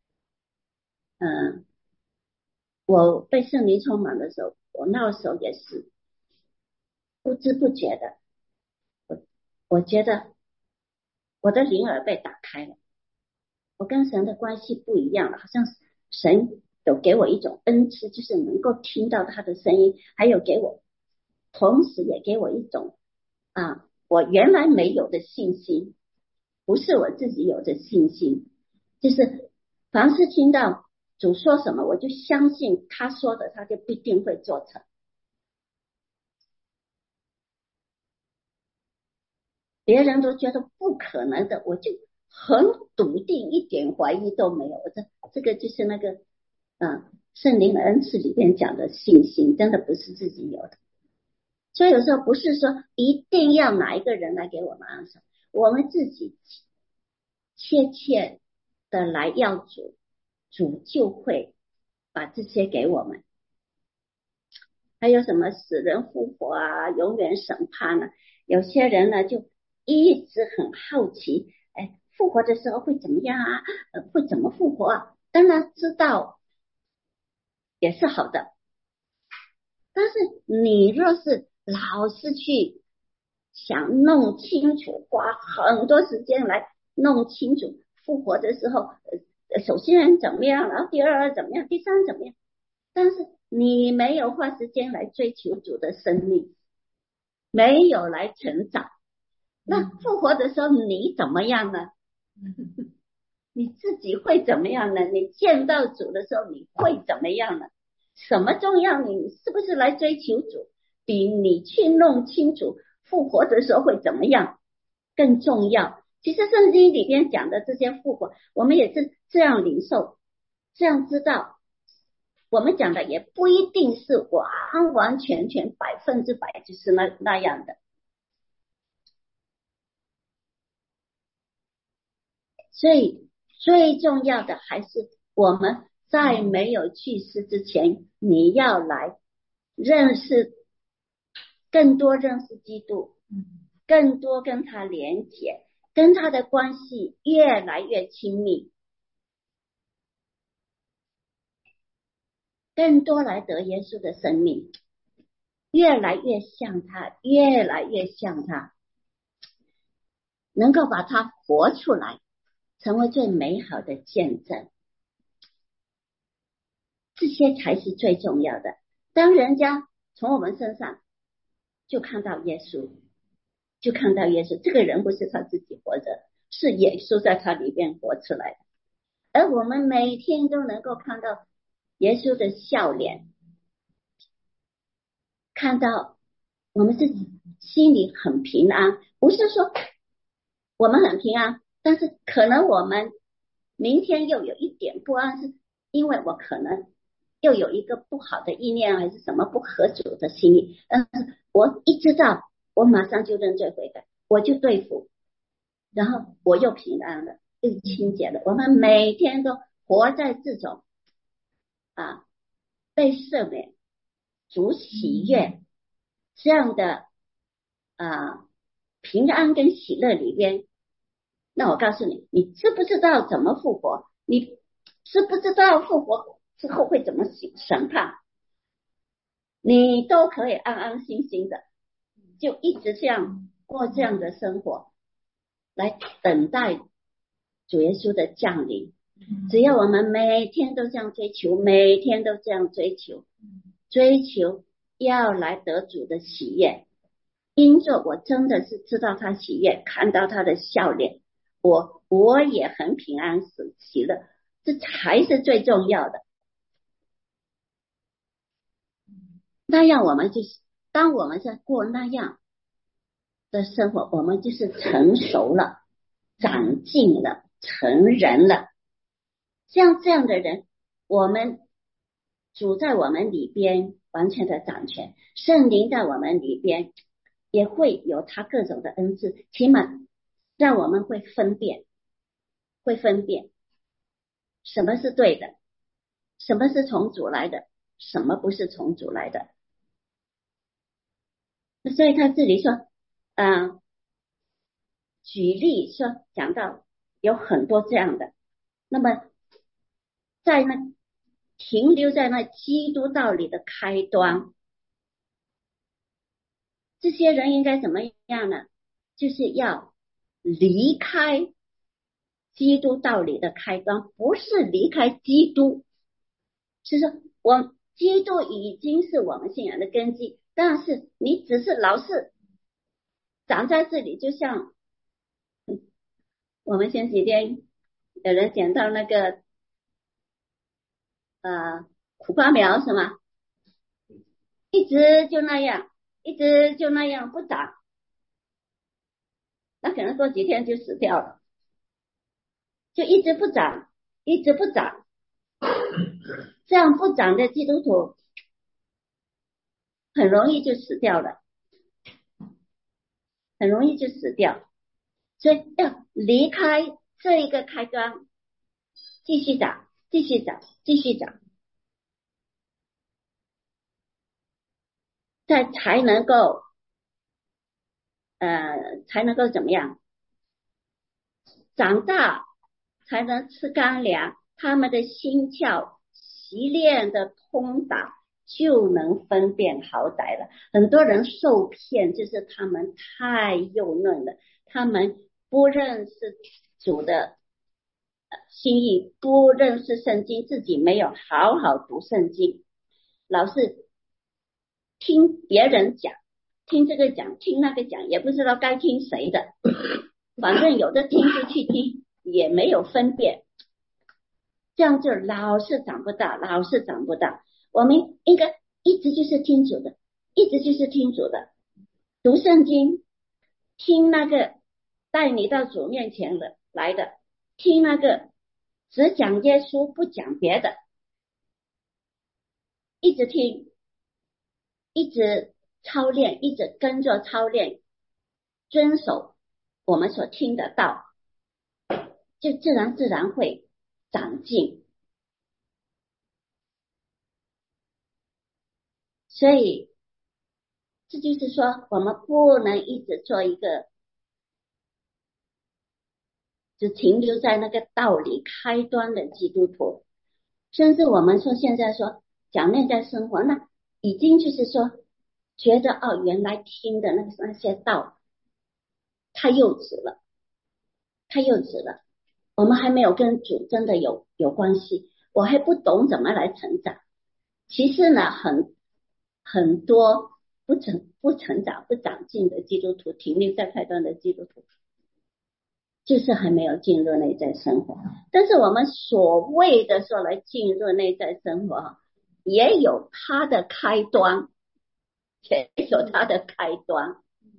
嗯，我被圣灵充满的时候，我那时候也是不知不觉的，我我觉得我的灵耳被打开了，我跟神的关系不一样了，好像神有给我一种恩赐，就是能够听到他的声音，还有给我，同时也给我一种啊，我原来没有的信心，不是我自己有的信心，就是凡是听到主说什么，我就相信他说的，他就必定会做成。别人都觉得不可能的，我就很笃定，一点怀疑都没有。这这个就是那个嗯圣灵的恩赐里边讲的信心，真的不是自己有的。所以有时候不是说一定要哪一个人来给我们按手，我们自己切切的来要主，主就会把这些给我们。还有什么死人复活啊，永远审判啊，有些人呢就一直很好奇，哎，复活的时候会怎么样啊？呃，会怎么复活啊？当然知道也是好的，但是你若是老是去想弄清楚，花很多时间来弄清楚复活的时候，呃，首先怎么样，然后第二怎么样，第三怎么样，但是你没有花时间来追求主的生命，没有来成长，那复活的时候你怎么样呢？你自己会怎么样呢？你见到主的时候你会怎么样呢？什么重要？你是不是来追求主，比你去弄清楚复活的时候会怎么样更重要？其实圣经里边讲的这些复活，我们也是这样领受，这样知道。我们讲的也不一定是完完全全百分之百就是那那样的，所以最重要的还是我们在没有去世之前，你要来认识更多认识基督，更多跟他连结，跟他的关系越来越亲密，更多来得耶稣的生命，越来越像他，越来越像他，能够把它活出来，成为最美好的见证，这些才是最重要的。当人家从我们身上就看到耶稣，就看到耶稣，这个人不是他自己活着，是耶稣在他里面活出来的。而我们每天都能够看到耶稣的笑脸，看到我们自己心里很平安，不是说我们很平安，但是可能我们明天又有一点不安，是因为我可能又有一个不好的意念还是什么不合主的心意，但是我一知道，我马上就认罪悔改，我就对付，然后我又平安了，又清洁了。我们每天都活在这种啊被赦免、主喜悦这样的啊平安跟喜乐里边。那我告诉你，你知不知道怎么复活？你知不知道复活之后会怎么审判？你都可以安安心心的，就一直这样过这样的生活，来等待主耶稣的降临。只要我们每天都这样追求，每天都这样追求，追求要来得主的喜悦。因着我真的是知道他喜悦，看到他的笑脸，我我也很平安喜乐，这才是最重要的。那样我们就是当我们在过那样的生活，我们就是成熟了，长进了，成人了。像这样的人，我们主在我们里边完全的掌权，圣灵在我们里边也会有他各种的恩赐，起码让我们会分辨，会分辨什么是对的，什么是从主来的，什么不是从主来的。所以他这里说，嗯、呃，举例说讲到有很多这样的，那么在那停留在那基督道理的开端，这些人应该怎么样呢？就是要离开基督道理的开端，不是离开基督，是说我基督已经是我们信仰的根基，但是你只是老是长在这里，就像我们前几天有人讲到那个呃苦瓜苗是吗？一直就那样，一直就那样不长，那可能过几天就死掉了，就一直不长，一直不长，这样不长的基督徒很容易就死掉了，很容易就死掉，所以要离开这一个开端，继续长，继续长，继续长，再才能够呃才能够怎么样长大，才能吃干粮，他们的心窍习练的通达，就能分辨好歹了。很多人受骗，就是他们太幼嫩了，他们不认识主的心意，不认识圣经，自己没有好好读圣经，老是听别人讲，听这个讲，听那个讲，也不知道该听谁的，反正有的听就去听，也没有分辨，这样就老是长不大，老是长不大。我们应该一直就是听主的，一直就是听主的，读圣经，听那个带你到主面前的来的，听那个只讲耶稣不讲别的，一直听，一直操练，一直跟着操练，遵守我们所听的道，就自然自然会长进。所以这就是说，我们不能一直做一个只停留在那个道理开端的基督徒，甚至我们说现在说讲内在生活，那已经就是说觉得哦，原来听的那那些道太幼稚了，太幼稚了，我们还没有跟主真的有有关系，我还不懂怎么来成长。其实呢，很很多不成不成长不长进的基督徒，停留在开端的基督徒，就是还没有进入内在生活。但是我们所谓的说来进入内在生活，也有它的开端，也有它的开端。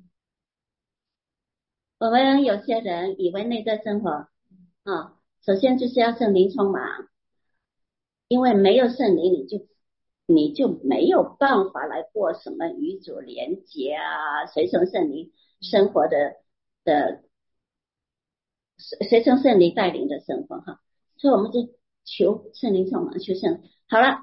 我们有些人以为内在生活啊，首先就是要圣灵充满， 因为没有圣灵，你就你就没有办法来过什么与主连结啊，随从圣灵生活的的随从圣灵带领的生活哈。所以我们就求圣灵充满，求圣灵。好了，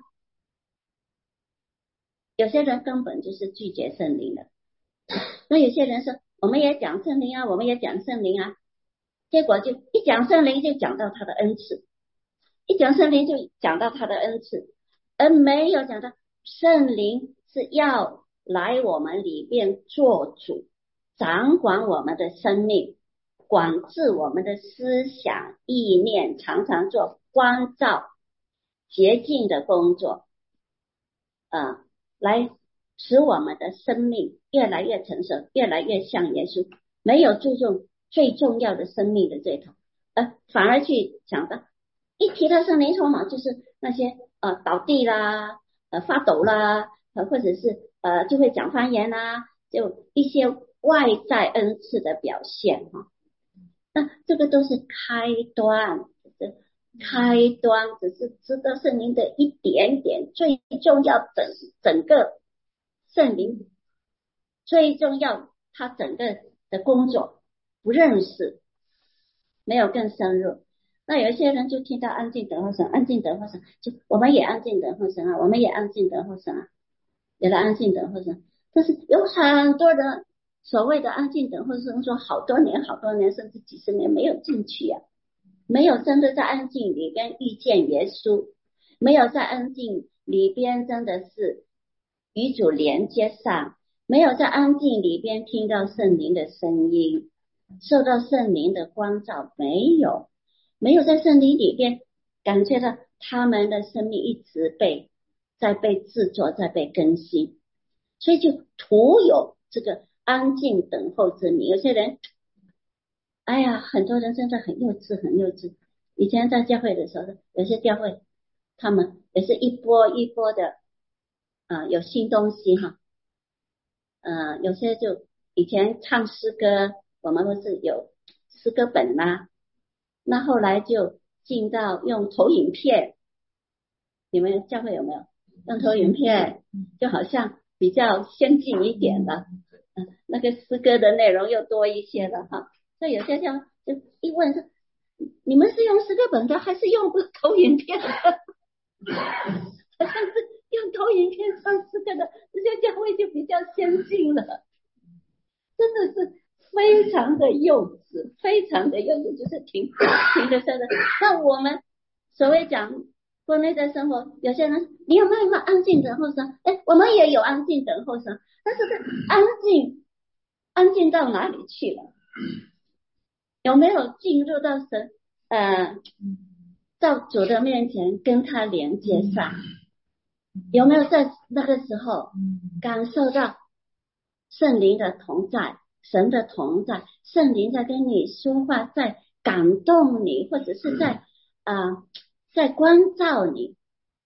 有些人根本就是拒绝圣灵的，那有些人说我们也讲圣灵啊，我们也讲圣灵啊，结果就一讲圣灵就讲到他的恩赐，一讲圣灵就讲到他的恩赐，而没有讲到圣灵是要来我们里边做主，掌管我们的生命，管制我们的思想意念，常常做关照洁净的工作啊，来使我们的生命越来越成熟，越来越像耶稣，没有注重最重要的生命的这一头，呃，反而去想到一提到圣灵充满，就是那些呃倒地啦，呃发抖啦，呃或者是呃就会讲方言啦，就一些外在恩赐的表现哈。那这个都是开端，开端只是知道圣灵的一点点，最重要整整个圣灵最重要他整个的工作不认识，没有更深入。那有一些人就听到安静等候神，安静等候神，就我们也安静等候神啊，我们也安静等候神啊，有了安静等候神。但是有很多人所谓的安静等候神，说好多年好多年甚至几十年没有进去啊，没有真的在安静里边遇见耶稣，没有在安静里边真的是与主连接上，没有在安静里边听到圣灵的声音，受到圣灵的光照，没有没有在圣灵里边感觉到他们的生命一直被在被制作，在被更新，所以就徒有这个安静等候之名。有些人哎呀，很多人真的很幼稚很幼稚。以前在教会的时候，有些教会他们也是一波一波的啊、呃，有新东西哈，呃，有些就以前唱诗歌，我们不是有诗歌本吗？那后来就进到用投影片，你们教会有没有用投影片？就好像比较先进一点了，嗯，那个诗歌的内容又多一些了哈。所以有些像就一问是你们是用诗歌本的还是用投影片的？好像是用投影片唱诗歌的，这些教会就比较先进了，真的是非常的幼稚，非常的幼稚，就是挺挺的真的。那我们所谓讲国内的生活，有些人你有没有安静等候神？哎，我们也有安静等候神，但是这安静安静到哪里去了？有没有进入到神呃到主的面前跟他连接上？有没有在那个时候感受到圣灵的同在，神的同在，圣灵在跟你说话，在感动你，或者是在啊、呃、在关照你，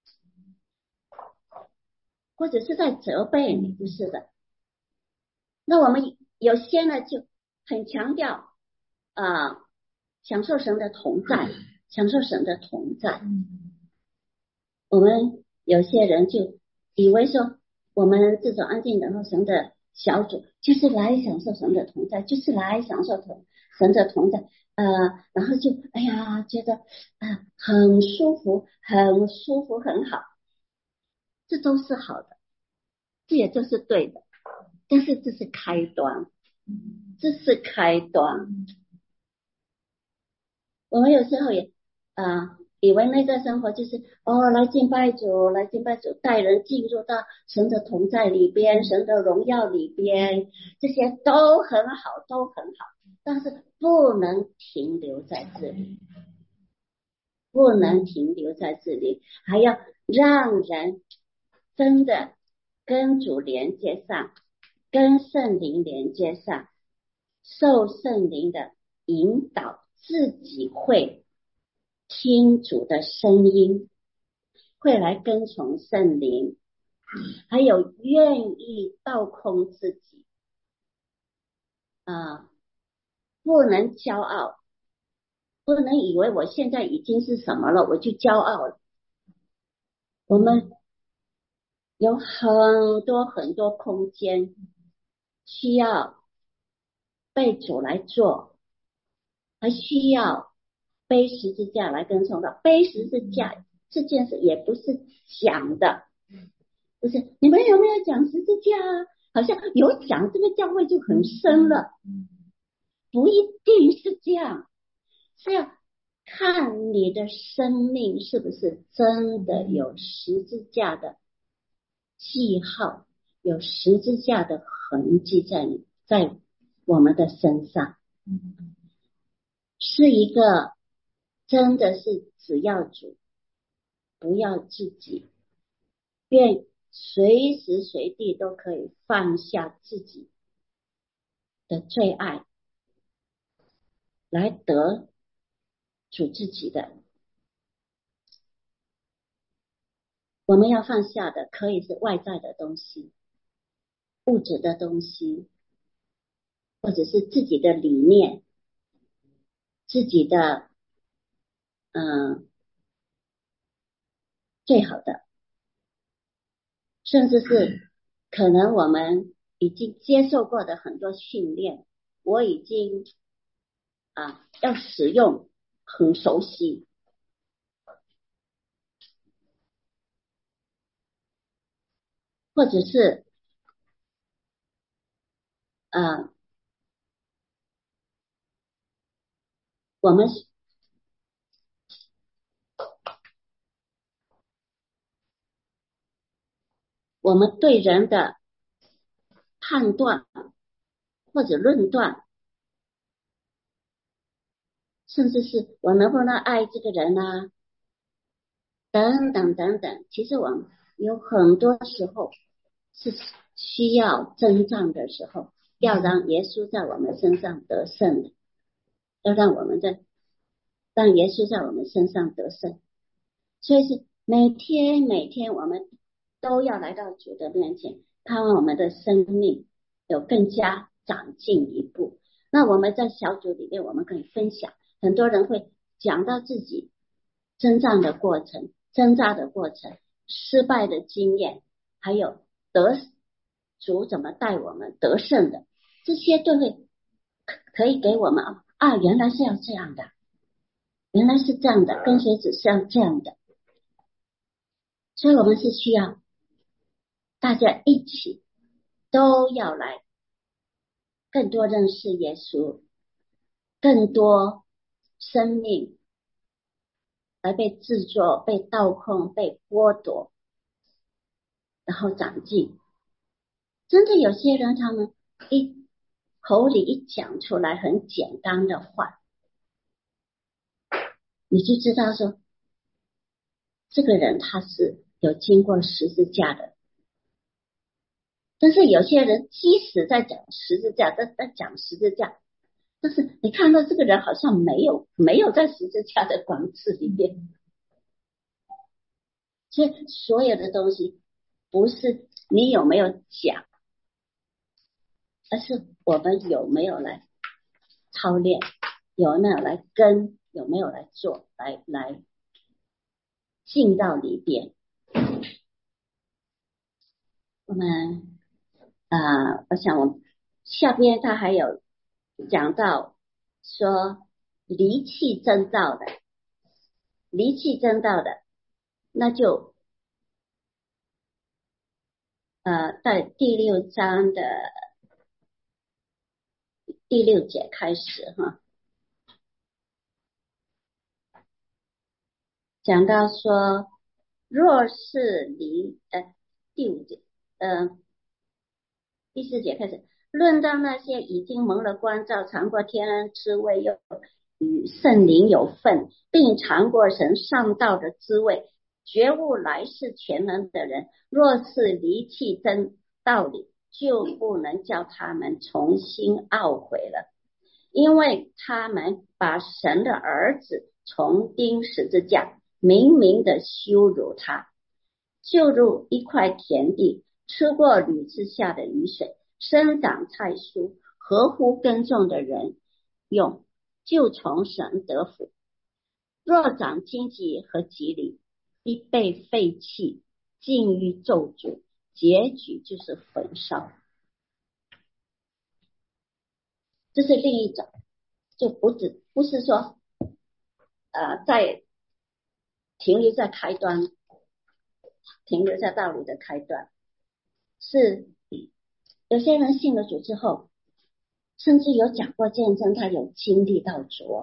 或者是在责备你？不是的。那我们有些呢就很强调啊、呃、享受神的同在，享受神的同在。我们有些人就以为说我们这种安静等候神的小组就是来享受神的同在，就是来享受神的同在，呃，然后就哎呀觉得啊、呃、很舒服，很舒服，很好，这都是好的，这也就是对的，但是这是开端，这是开端。我们有时候也啊、呃以为内在生活就是哦，来敬拜主，来敬拜主，带人进入到神的同在里边，神的荣耀里边，这些都很好，都很好，但是不能停留在这里，不能停留在这里，还要让人真的跟主连接上，跟圣灵连接上，受圣灵的引导，自己会听主的声音，会来跟从圣灵，还有愿意倒空自己啊、呃，不能骄傲，不能以为我现在已经是什么了，我就骄傲了。 我们有很多很多空间需要被主来做，还需要背十字架来跟从的。背十字架这件事也不是讲的，不是你们有没有讲十字架啊？好像有讲这个教会就很深了，不一定是这样，是要看你的生命是不是真的有十字架的记号，有十字架的痕迹在你在我们的身上，是一个真的是只要主不要自己，愿随时随地都可以放下自己的最爱，来得主自己的。我们要放下的可以是外在的东西，物质的东西，或者是自己的理念，自己的嗯最好的，甚至是可能我们已经接受过的很多训练，我已经啊要使用很熟悉，或者是呃我们我们对人的判断或者论断，甚至是我能不能爱这个人啊，等等等等，其实我们有很多时候是需要征战的时候，要让耶稣在我们身上得胜的，要让我们在让耶稣在我们身上得胜。所以是每天每天我们都要来到主的面前，盼望我们的生命有更加长进一步。那我们在小组里面我们可以分享，很多人会讲到自己征战的过程，挣扎的过程，失败的经验，还有得主怎么带我们得胜的，这些都会可以给我们啊，原来是要这样的，原来是这样的，跟随主是要这样的。所以我们是需要大家一起都要来更多认识耶稣，更多生命来被制作，被盗控，被剥夺，然后长进。真的有些人他们一口里一讲出来很简单的话，你就知道说这个人他是有经过十字架的。但是有些人即使在讲十字架，在在讲十字架，但是你看到这个人好像没有没有在十字架的管制里面。所以所有的东西不是你有没有讲，而是我们有没有来操练，有没有来跟，有没有来做，来来进到里边。我们呃，我想我下边他还有讲到说离弃真道的，离弃真道的，那就呃在第六章的第六节开始哈，讲到说若是离呃第五节呃第四节开始，论到那些已经蒙了光照，尝过天恩滋味，又与圣灵有份，并尝过神上道的滋味，觉悟来世全能的人，若是离弃真道理，就不能叫他们重新懊悔了，因为他们把神的儿子重钉十字架，明明的羞辱他，就如一块田地吃过屡次下的雨水，生长菜蔬，合乎耕种的人用，就从神得福。若长荆棘和棘藜， 必被废弃，尽于咒诅，结局就是焚烧。这是另一种，就不只不是说呃在停留在开端，停留在道理的开端，是有些人信了主之后，甚至有讲过见证，他有经历到主，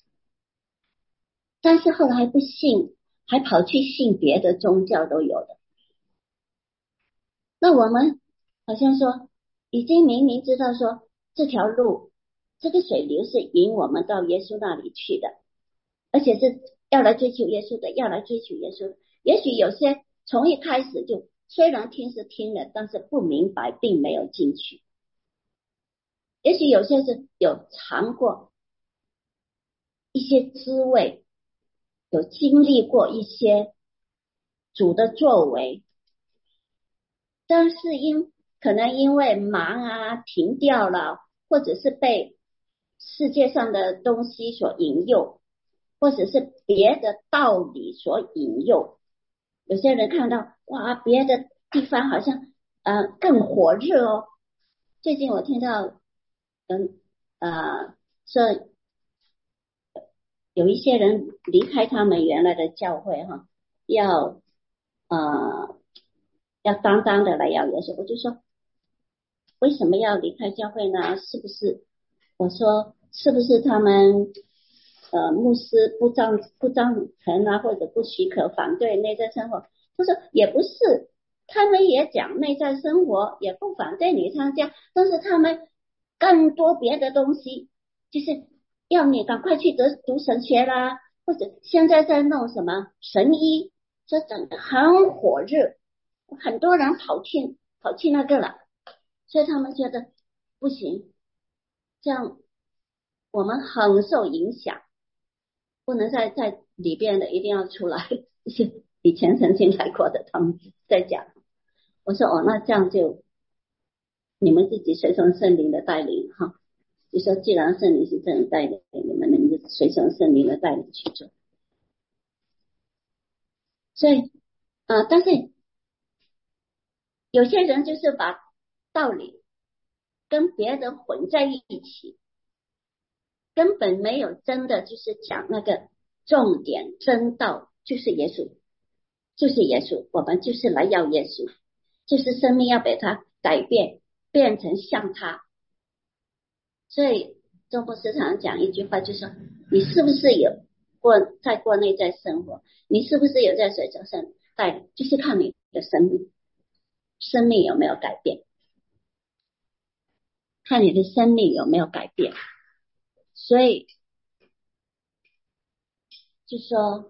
但是后来还不信，还跑去信别的宗教都有的。那我们好像说已经明明知道说这条路，这个水流是引我们到耶稣那里去的，而且是要来追求耶稣的，要来追求耶稣的。也许有些从一开始就虽然听是听了，但是不明白，并没有进去。也许有些是有尝过一些滋味，有经历过一些主的作为，但是因可能因为忙啊停掉了，或者是被世界上的东西所引诱，或者是别的道理所引诱。有些人看到哇别的地方好像呃更火热哦。最近我听到嗯呃说有一些人离开他们原来的教会哈，要呃要单单的来要耶稣。我就说为什么要离开教会呢？是不是我说是不是他们呃牧师不赞不赞成啊，或者不许可反对内在生活？他说也不是，他们也讲内在生活，也不反对你参加，但是他们更多别的东西，就是要你赶快去读读神学啦，或者现在在弄什么神医，这整个很火热，很多人跑去跑去那个了，所以他们觉得不行，这样我们很受影响，不能在在里边的一定要出来。以前曾经来过的他们在讲，我说哦，那这样就你们自己随从圣灵的带领哈，就说既然圣灵是这样带领你们，你们就随从圣灵的带领去做。所以啊、呃，但是有些人就是把道理跟别的混在一起，根本没有真的就是讲那个重点真道，就是耶稣，就是耶稣，我们就是来要耶稣，就是生命要被他改变，变成像他。所以中国时常讲一句话，就是说你是不是有过在过内在生活，你是不是有在随着圣带领，就是看你的生命生命有没有改变，看你的生命有没有改变。所以就说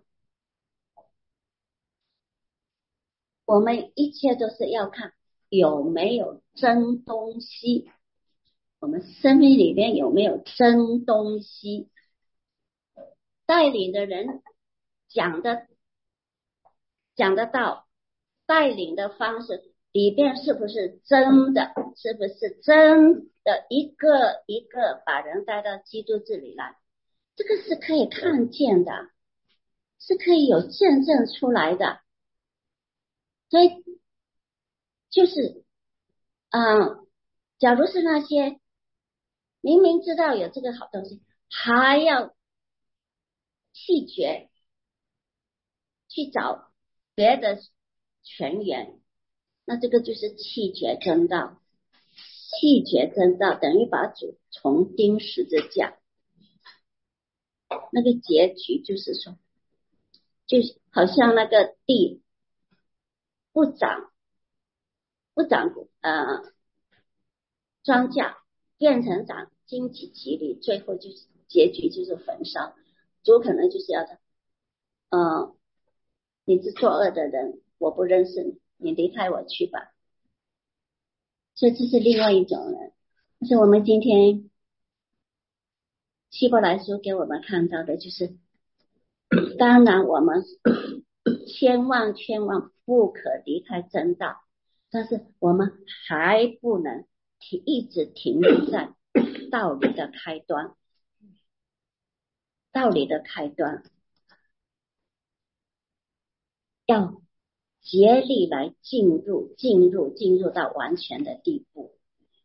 我们一切都是要看有没有真东西，我们生命里面有没有真东西，带领的人讲的讲得到，带领的方式里边是不是真的，是不是真的一个一个把人带到基督这里来，这个是可以看见的，是可以有见证出来的。所以就是嗯，假如是那些明明知道有这个好东西，还要弃绝去找别的泉源，那这个就是弃绝真道。弃绝真道等于把主重钉十字架，那个结局就是说，就好像那个地不长不长呃庄稼，变成长经济吉利，最后就是结局就是焚烧。主可能就是要的呃你是作恶的人，我不认识你，你离开我去吧。所以这是另外一种人。但是我们今天希伯来书给我们看到的就是，当然我们千万千万不可离开真道，但是我们还不能停一直停留在道理的开端，道理的开端。 要竭力来进入进入进入到完全的地步。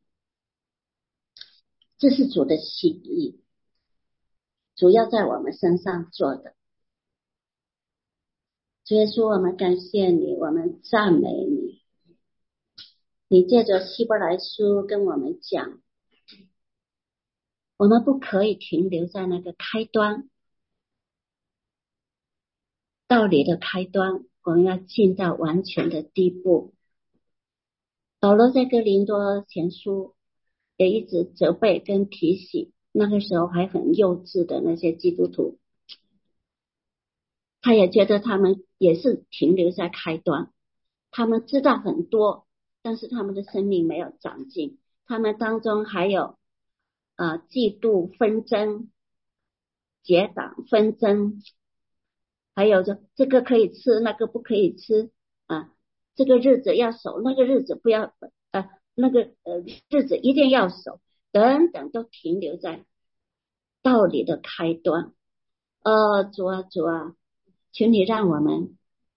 这是主的心意，主要在我们身上做的。主耶稣，我们感谢你，我们赞美你。你借着希伯来书跟我们讲，我们不可以停留在那个开端，道理的开端，我们要进到完全的地步。保罗在哥林多前书也一直责备跟提醒那个时候还很幼稚的那些基督徒，他也觉得他们也是停留在开端，他们知道很多，但是他们的生命没有长进，他们当中还有呃嫉妒纷争、结党纷争，还有这这个可以吃那个不可以吃啊，这个日子要守，那个日子不要呃那个呃日子一定要守，等等，都停留在道理的开端。呃主啊主啊，求你让我们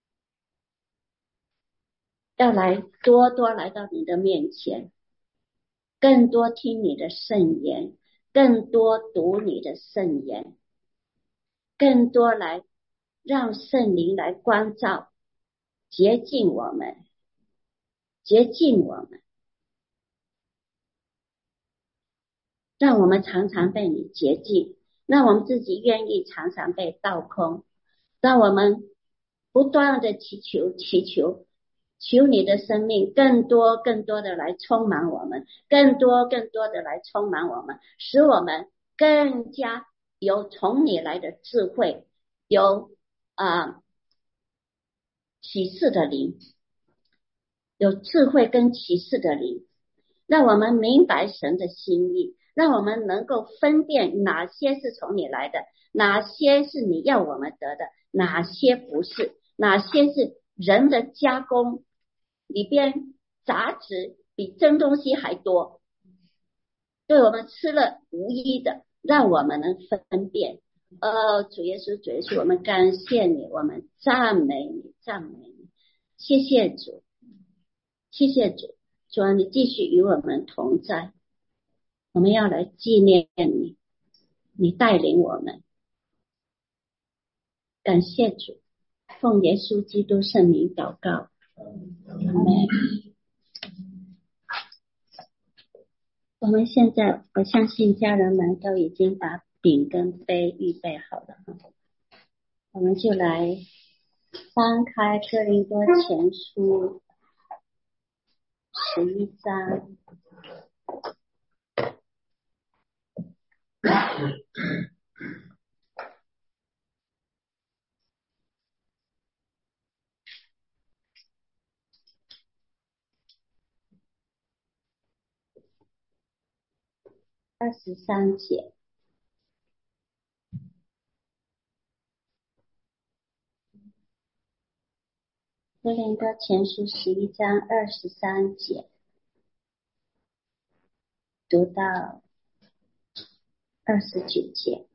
要来多多来到你的面前，更多听你的圣言，更多读你的圣言，更多来让圣灵来关照洁净我们，洁净我们，让我们常常被你洁净，让我们自己愿意常常被倒空，让我们不断的祈求祈求求你的生命更多更多的来充满我们，更多更多的来充满我们，使我们更加有从你来的智慧，有啊、呃、启示的灵，有智慧跟启示的灵，让我们明白神的心意，让我们能够分辨哪些是从你来的，哪些是你要我们得的，哪些不是，哪些是人的加工，里边杂质比真东西还多，对我们吃了无益的，让我们能分辨。呃，主耶稣，主耶稣，我们感谢你，我们赞美你，赞美你，谢谢主，谢谢主，主啊，你继续与我们同在，我们要来纪念你，你带领我们，感谢主，奉耶稣基督圣名祷告，阿们。我们现在，我相信家人们都已经把饼跟杯预备好了，我们就来翻开哥林多前书十一章。二十三节，哥林多前书十一章二十三节，读到二十九节。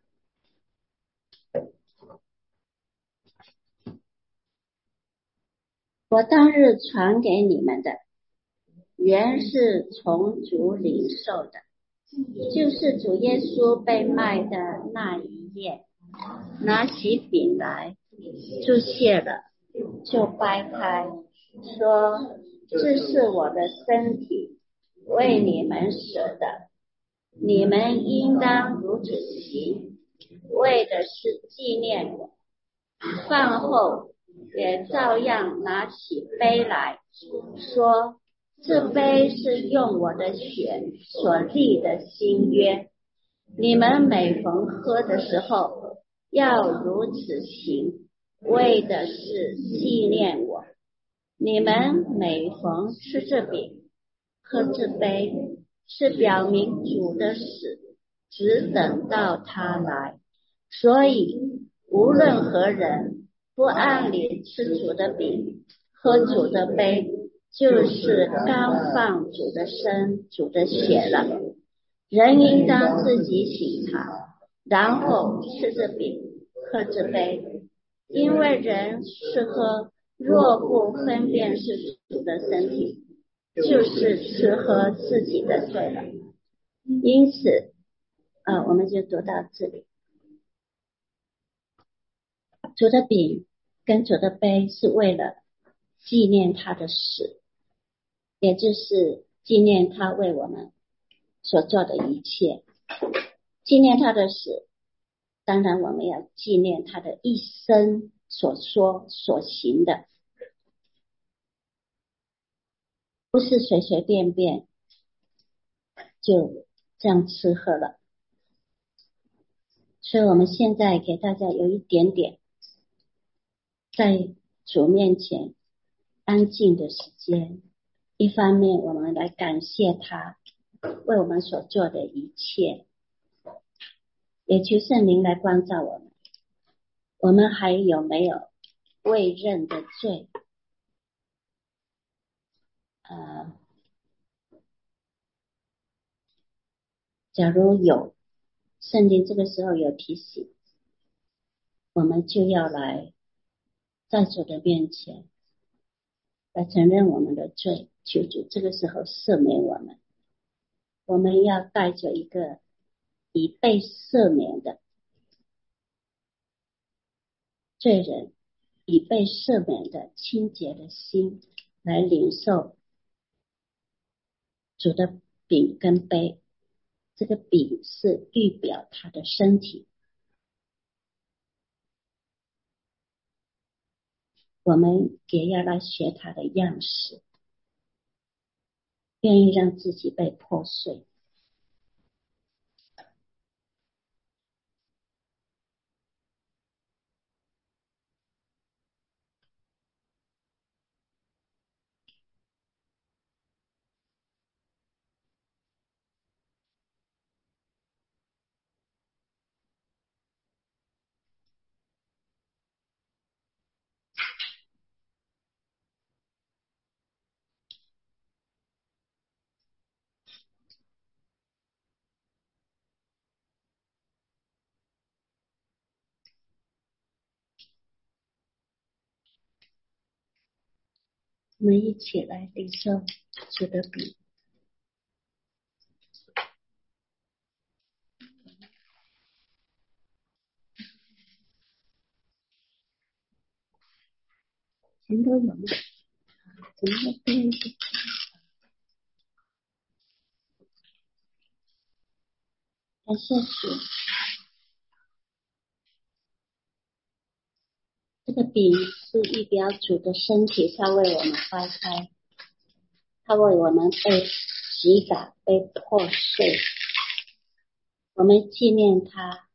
我当日传给你们的，原是从主领受的，就是主耶稣被卖的那一夜，拿起饼来，就谢了，就掰开，说：这是我的身体，为你们舍的，你们应当如此行，为的是纪念我。饭后也照样拿起杯来，说：这杯是用我的血所立的新约，你们每逢喝的时候要如此行，为的是纪念我。你们每逢吃这饼喝这杯，是表明主的死，只等到他来。所以无论何人不按理吃主的饼喝主的杯，就是干犯主的身主的血了。人应当自己省察，然后吃这饼喝这杯，因为人吃喝若不分辨是主的身体，就是吃喝自己的罪了。因此啊，我们就读到这里。主的饼跟主的杯是为了纪念他的死，也就是纪念他为我们所做的一切。纪念他的死，当然我们要纪念他的一生所说所行的，不是随随便便就这样吃喝了。所以我们现在给大家有一点点在主面前安静的时间，一方面我们来感谢他为我们所做的一切，也求圣灵来光照我们，我们还有没有未认的罪？呃，假如有，圣灵这个时候有提醒，我们就要来在主的面前来承认我们的罪，求主这个时候赦免我们。我们要带着一个已被赦免的罪人，已被赦免的清洁的心来领受主的饼跟杯。这个饼是预表他的身体，我们也要来学他的样式，愿意让自己被破碎。我们一起来领受主的饼。钱都有吗？怎么会这样子？感谢主。这个饼是预表主的身体，他为我们掰开，他为我们被击打被破碎，我们纪念他，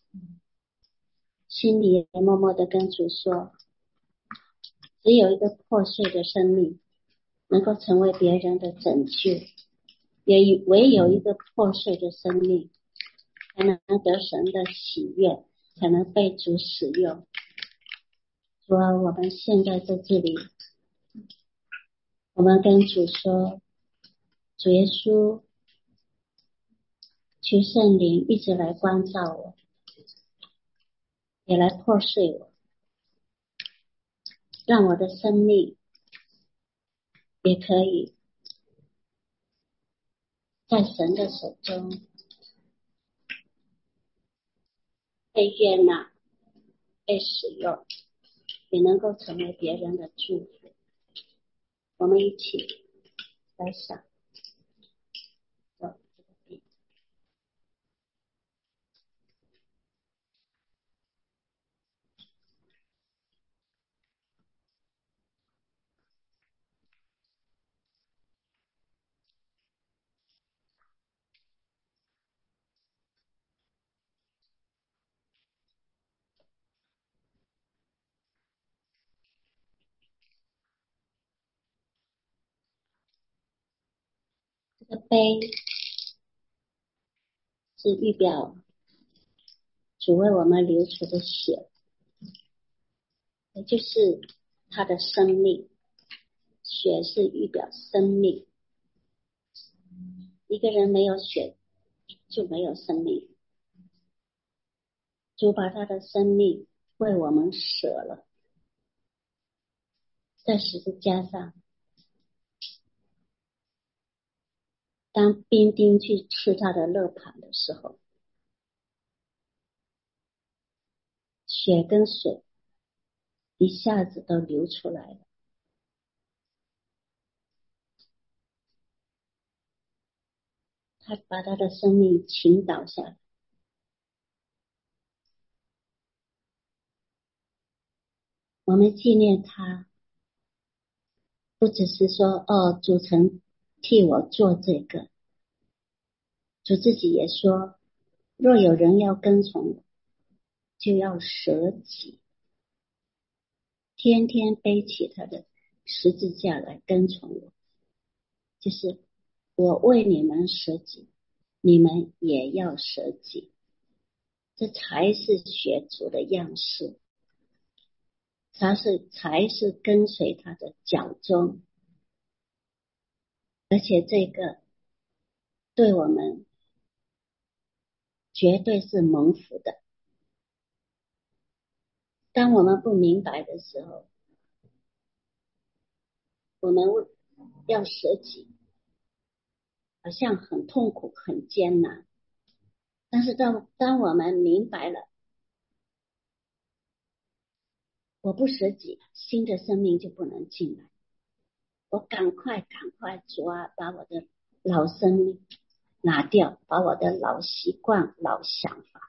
心里也默默的跟主说，只有一个破碎的生命能够成为别人的拯救，也唯有一个破碎的生命才能得神的喜悦，才能被主使用。主啊，我们现在在这里，我们跟主说，主耶稣，求圣灵一直来光照我，也来破碎我，让我的生命也可以在神的手中被悦纳、被使用，也能够成为别人的祝福。我们一起来想这个杯是预表主为我们流出的血，也就是他的生命。血是预表生命，一个人没有血就没有生命。主把他的生命为我们舍了， 在十字架上，当兵丁去吃他的肋旁的时候，血跟水一下子都流出来了。他把他的生命倾倒下来。我们纪念他，不只是说哦，主曾替我做这个，主自己也说，若有人要跟从我，就要舍己，天天背起他的十字架来跟从我。就是我为你们舍己，你们也要舍己，这才是学主的样式，才是才是跟随他的脚踪。而且这个对我们绝对是蒙福的。当我们不明白的时候，我们要舍己，好像很痛苦很艰难，但是当当我们明白了，我不舍己，新的生命就不能进来。我赶快赶快主啊，把我的老生命拿掉，把我的老习惯老想法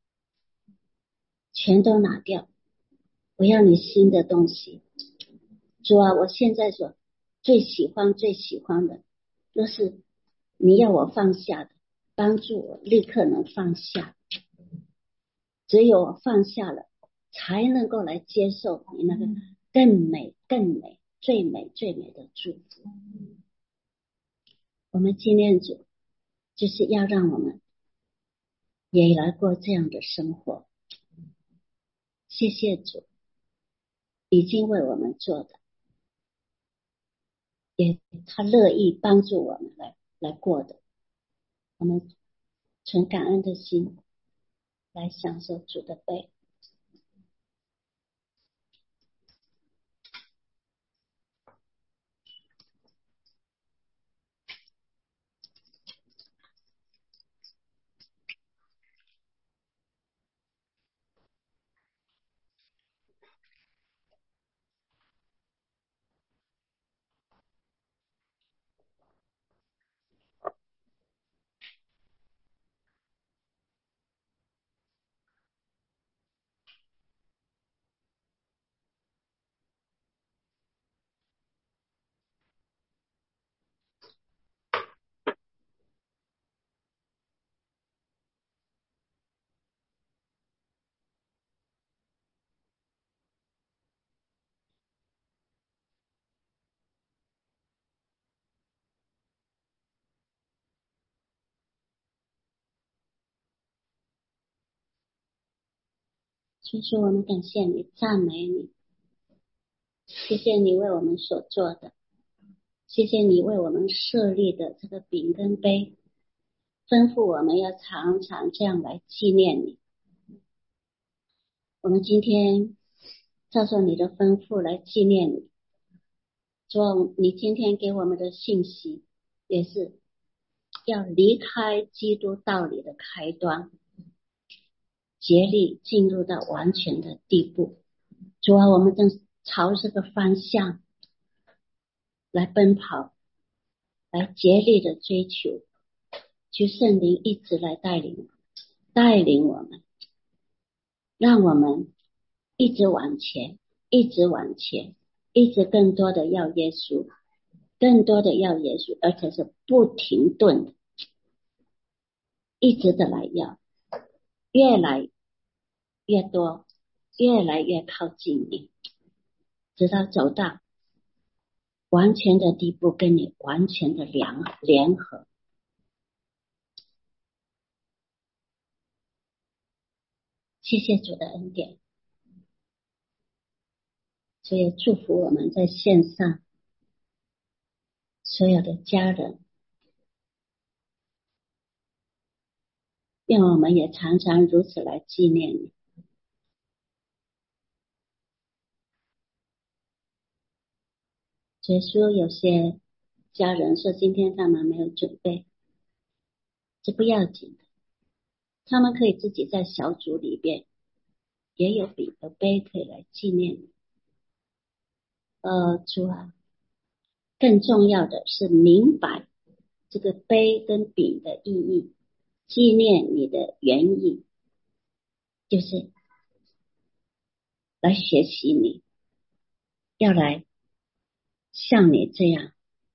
全都拿掉，我要你新的东西。主啊，我现在所最喜欢最喜欢的，若是你要我放下的，帮助我立刻能放下。只有我放下了，才能够来接受你那个更美更美最美最美的祝福。我们纪念主，就是要让我们也来过这样的生活。谢谢主已经为我们做的，也他乐意帮助我们来来过的。我们存感恩的心来享受主的杯。所以说我们感谢你，赞美你，谢谢你为我们所做的，谢谢你为我们设立的这个饼跟杯，吩咐我们要常常这样来纪念你。我们今天照着你的吩咐来纪念你。主，你今天给我们的信息也是要离开基督道理的开端，竭力进入到完全的地步。主啊，我们正朝这个方向来奔跑，来竭力的追求，求圣灵一直来带领带领我们，让我们一直往前，一直往前，一直更多的要耶稣，更多的要耶稣，而且是不停顿的，一直的来要，越来越多，越来越靠近你，直到走到完全的地步，跟你完全的联联合。谢谢主的恩典，所以祝福我们在线上所有的家人，愿我们也常常如此来纪念你。 所以说有些家人说今天他们没有准备，这不要紧的，他们可以自己在小组里边也有笔有碑可以来纪念你。呃，主啊，更重要的是明白这个碑跟笔的意义，纪念你的原意，就是来学习你，要来像你这样。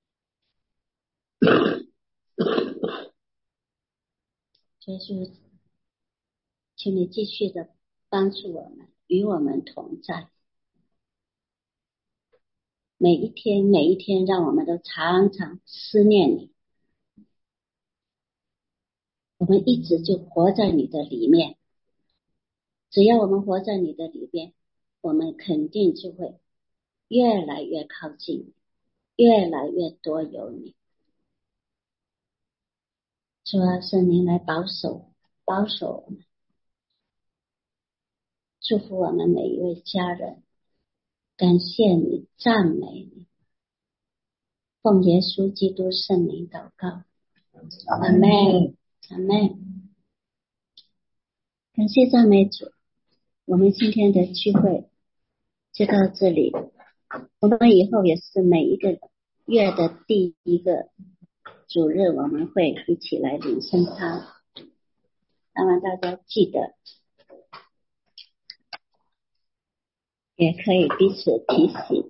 所以说，请你继续的帮助我们，与我们同在。每一天每一天，让我们都常常思念你，我们一直就活在你的里面。只要我们活在你的里面，我们肯定就会越来越靠近你，越来越多有你。主啊，圣灵来保守保守我们，祝福我们每一位家人，感谢你，赞美你，奉耶稣基督圣名祷告，阿们，阿们。感谢赞美主，我们今天的聚会就到这里。我们以后也是每一个月的第一个主日，我们会一起来领圣餐。那么大家记得，也可以彼此提醒。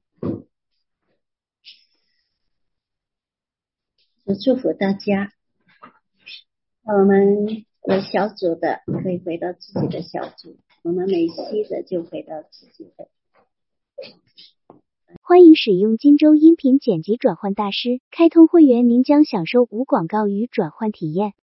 就祝福大家。那我们有小组的可以回到自己的小组，我们没息的就回到自己的。 欢迎使用荆州音频剪辑转换大师，开通会员您将享受无广告与转换体验。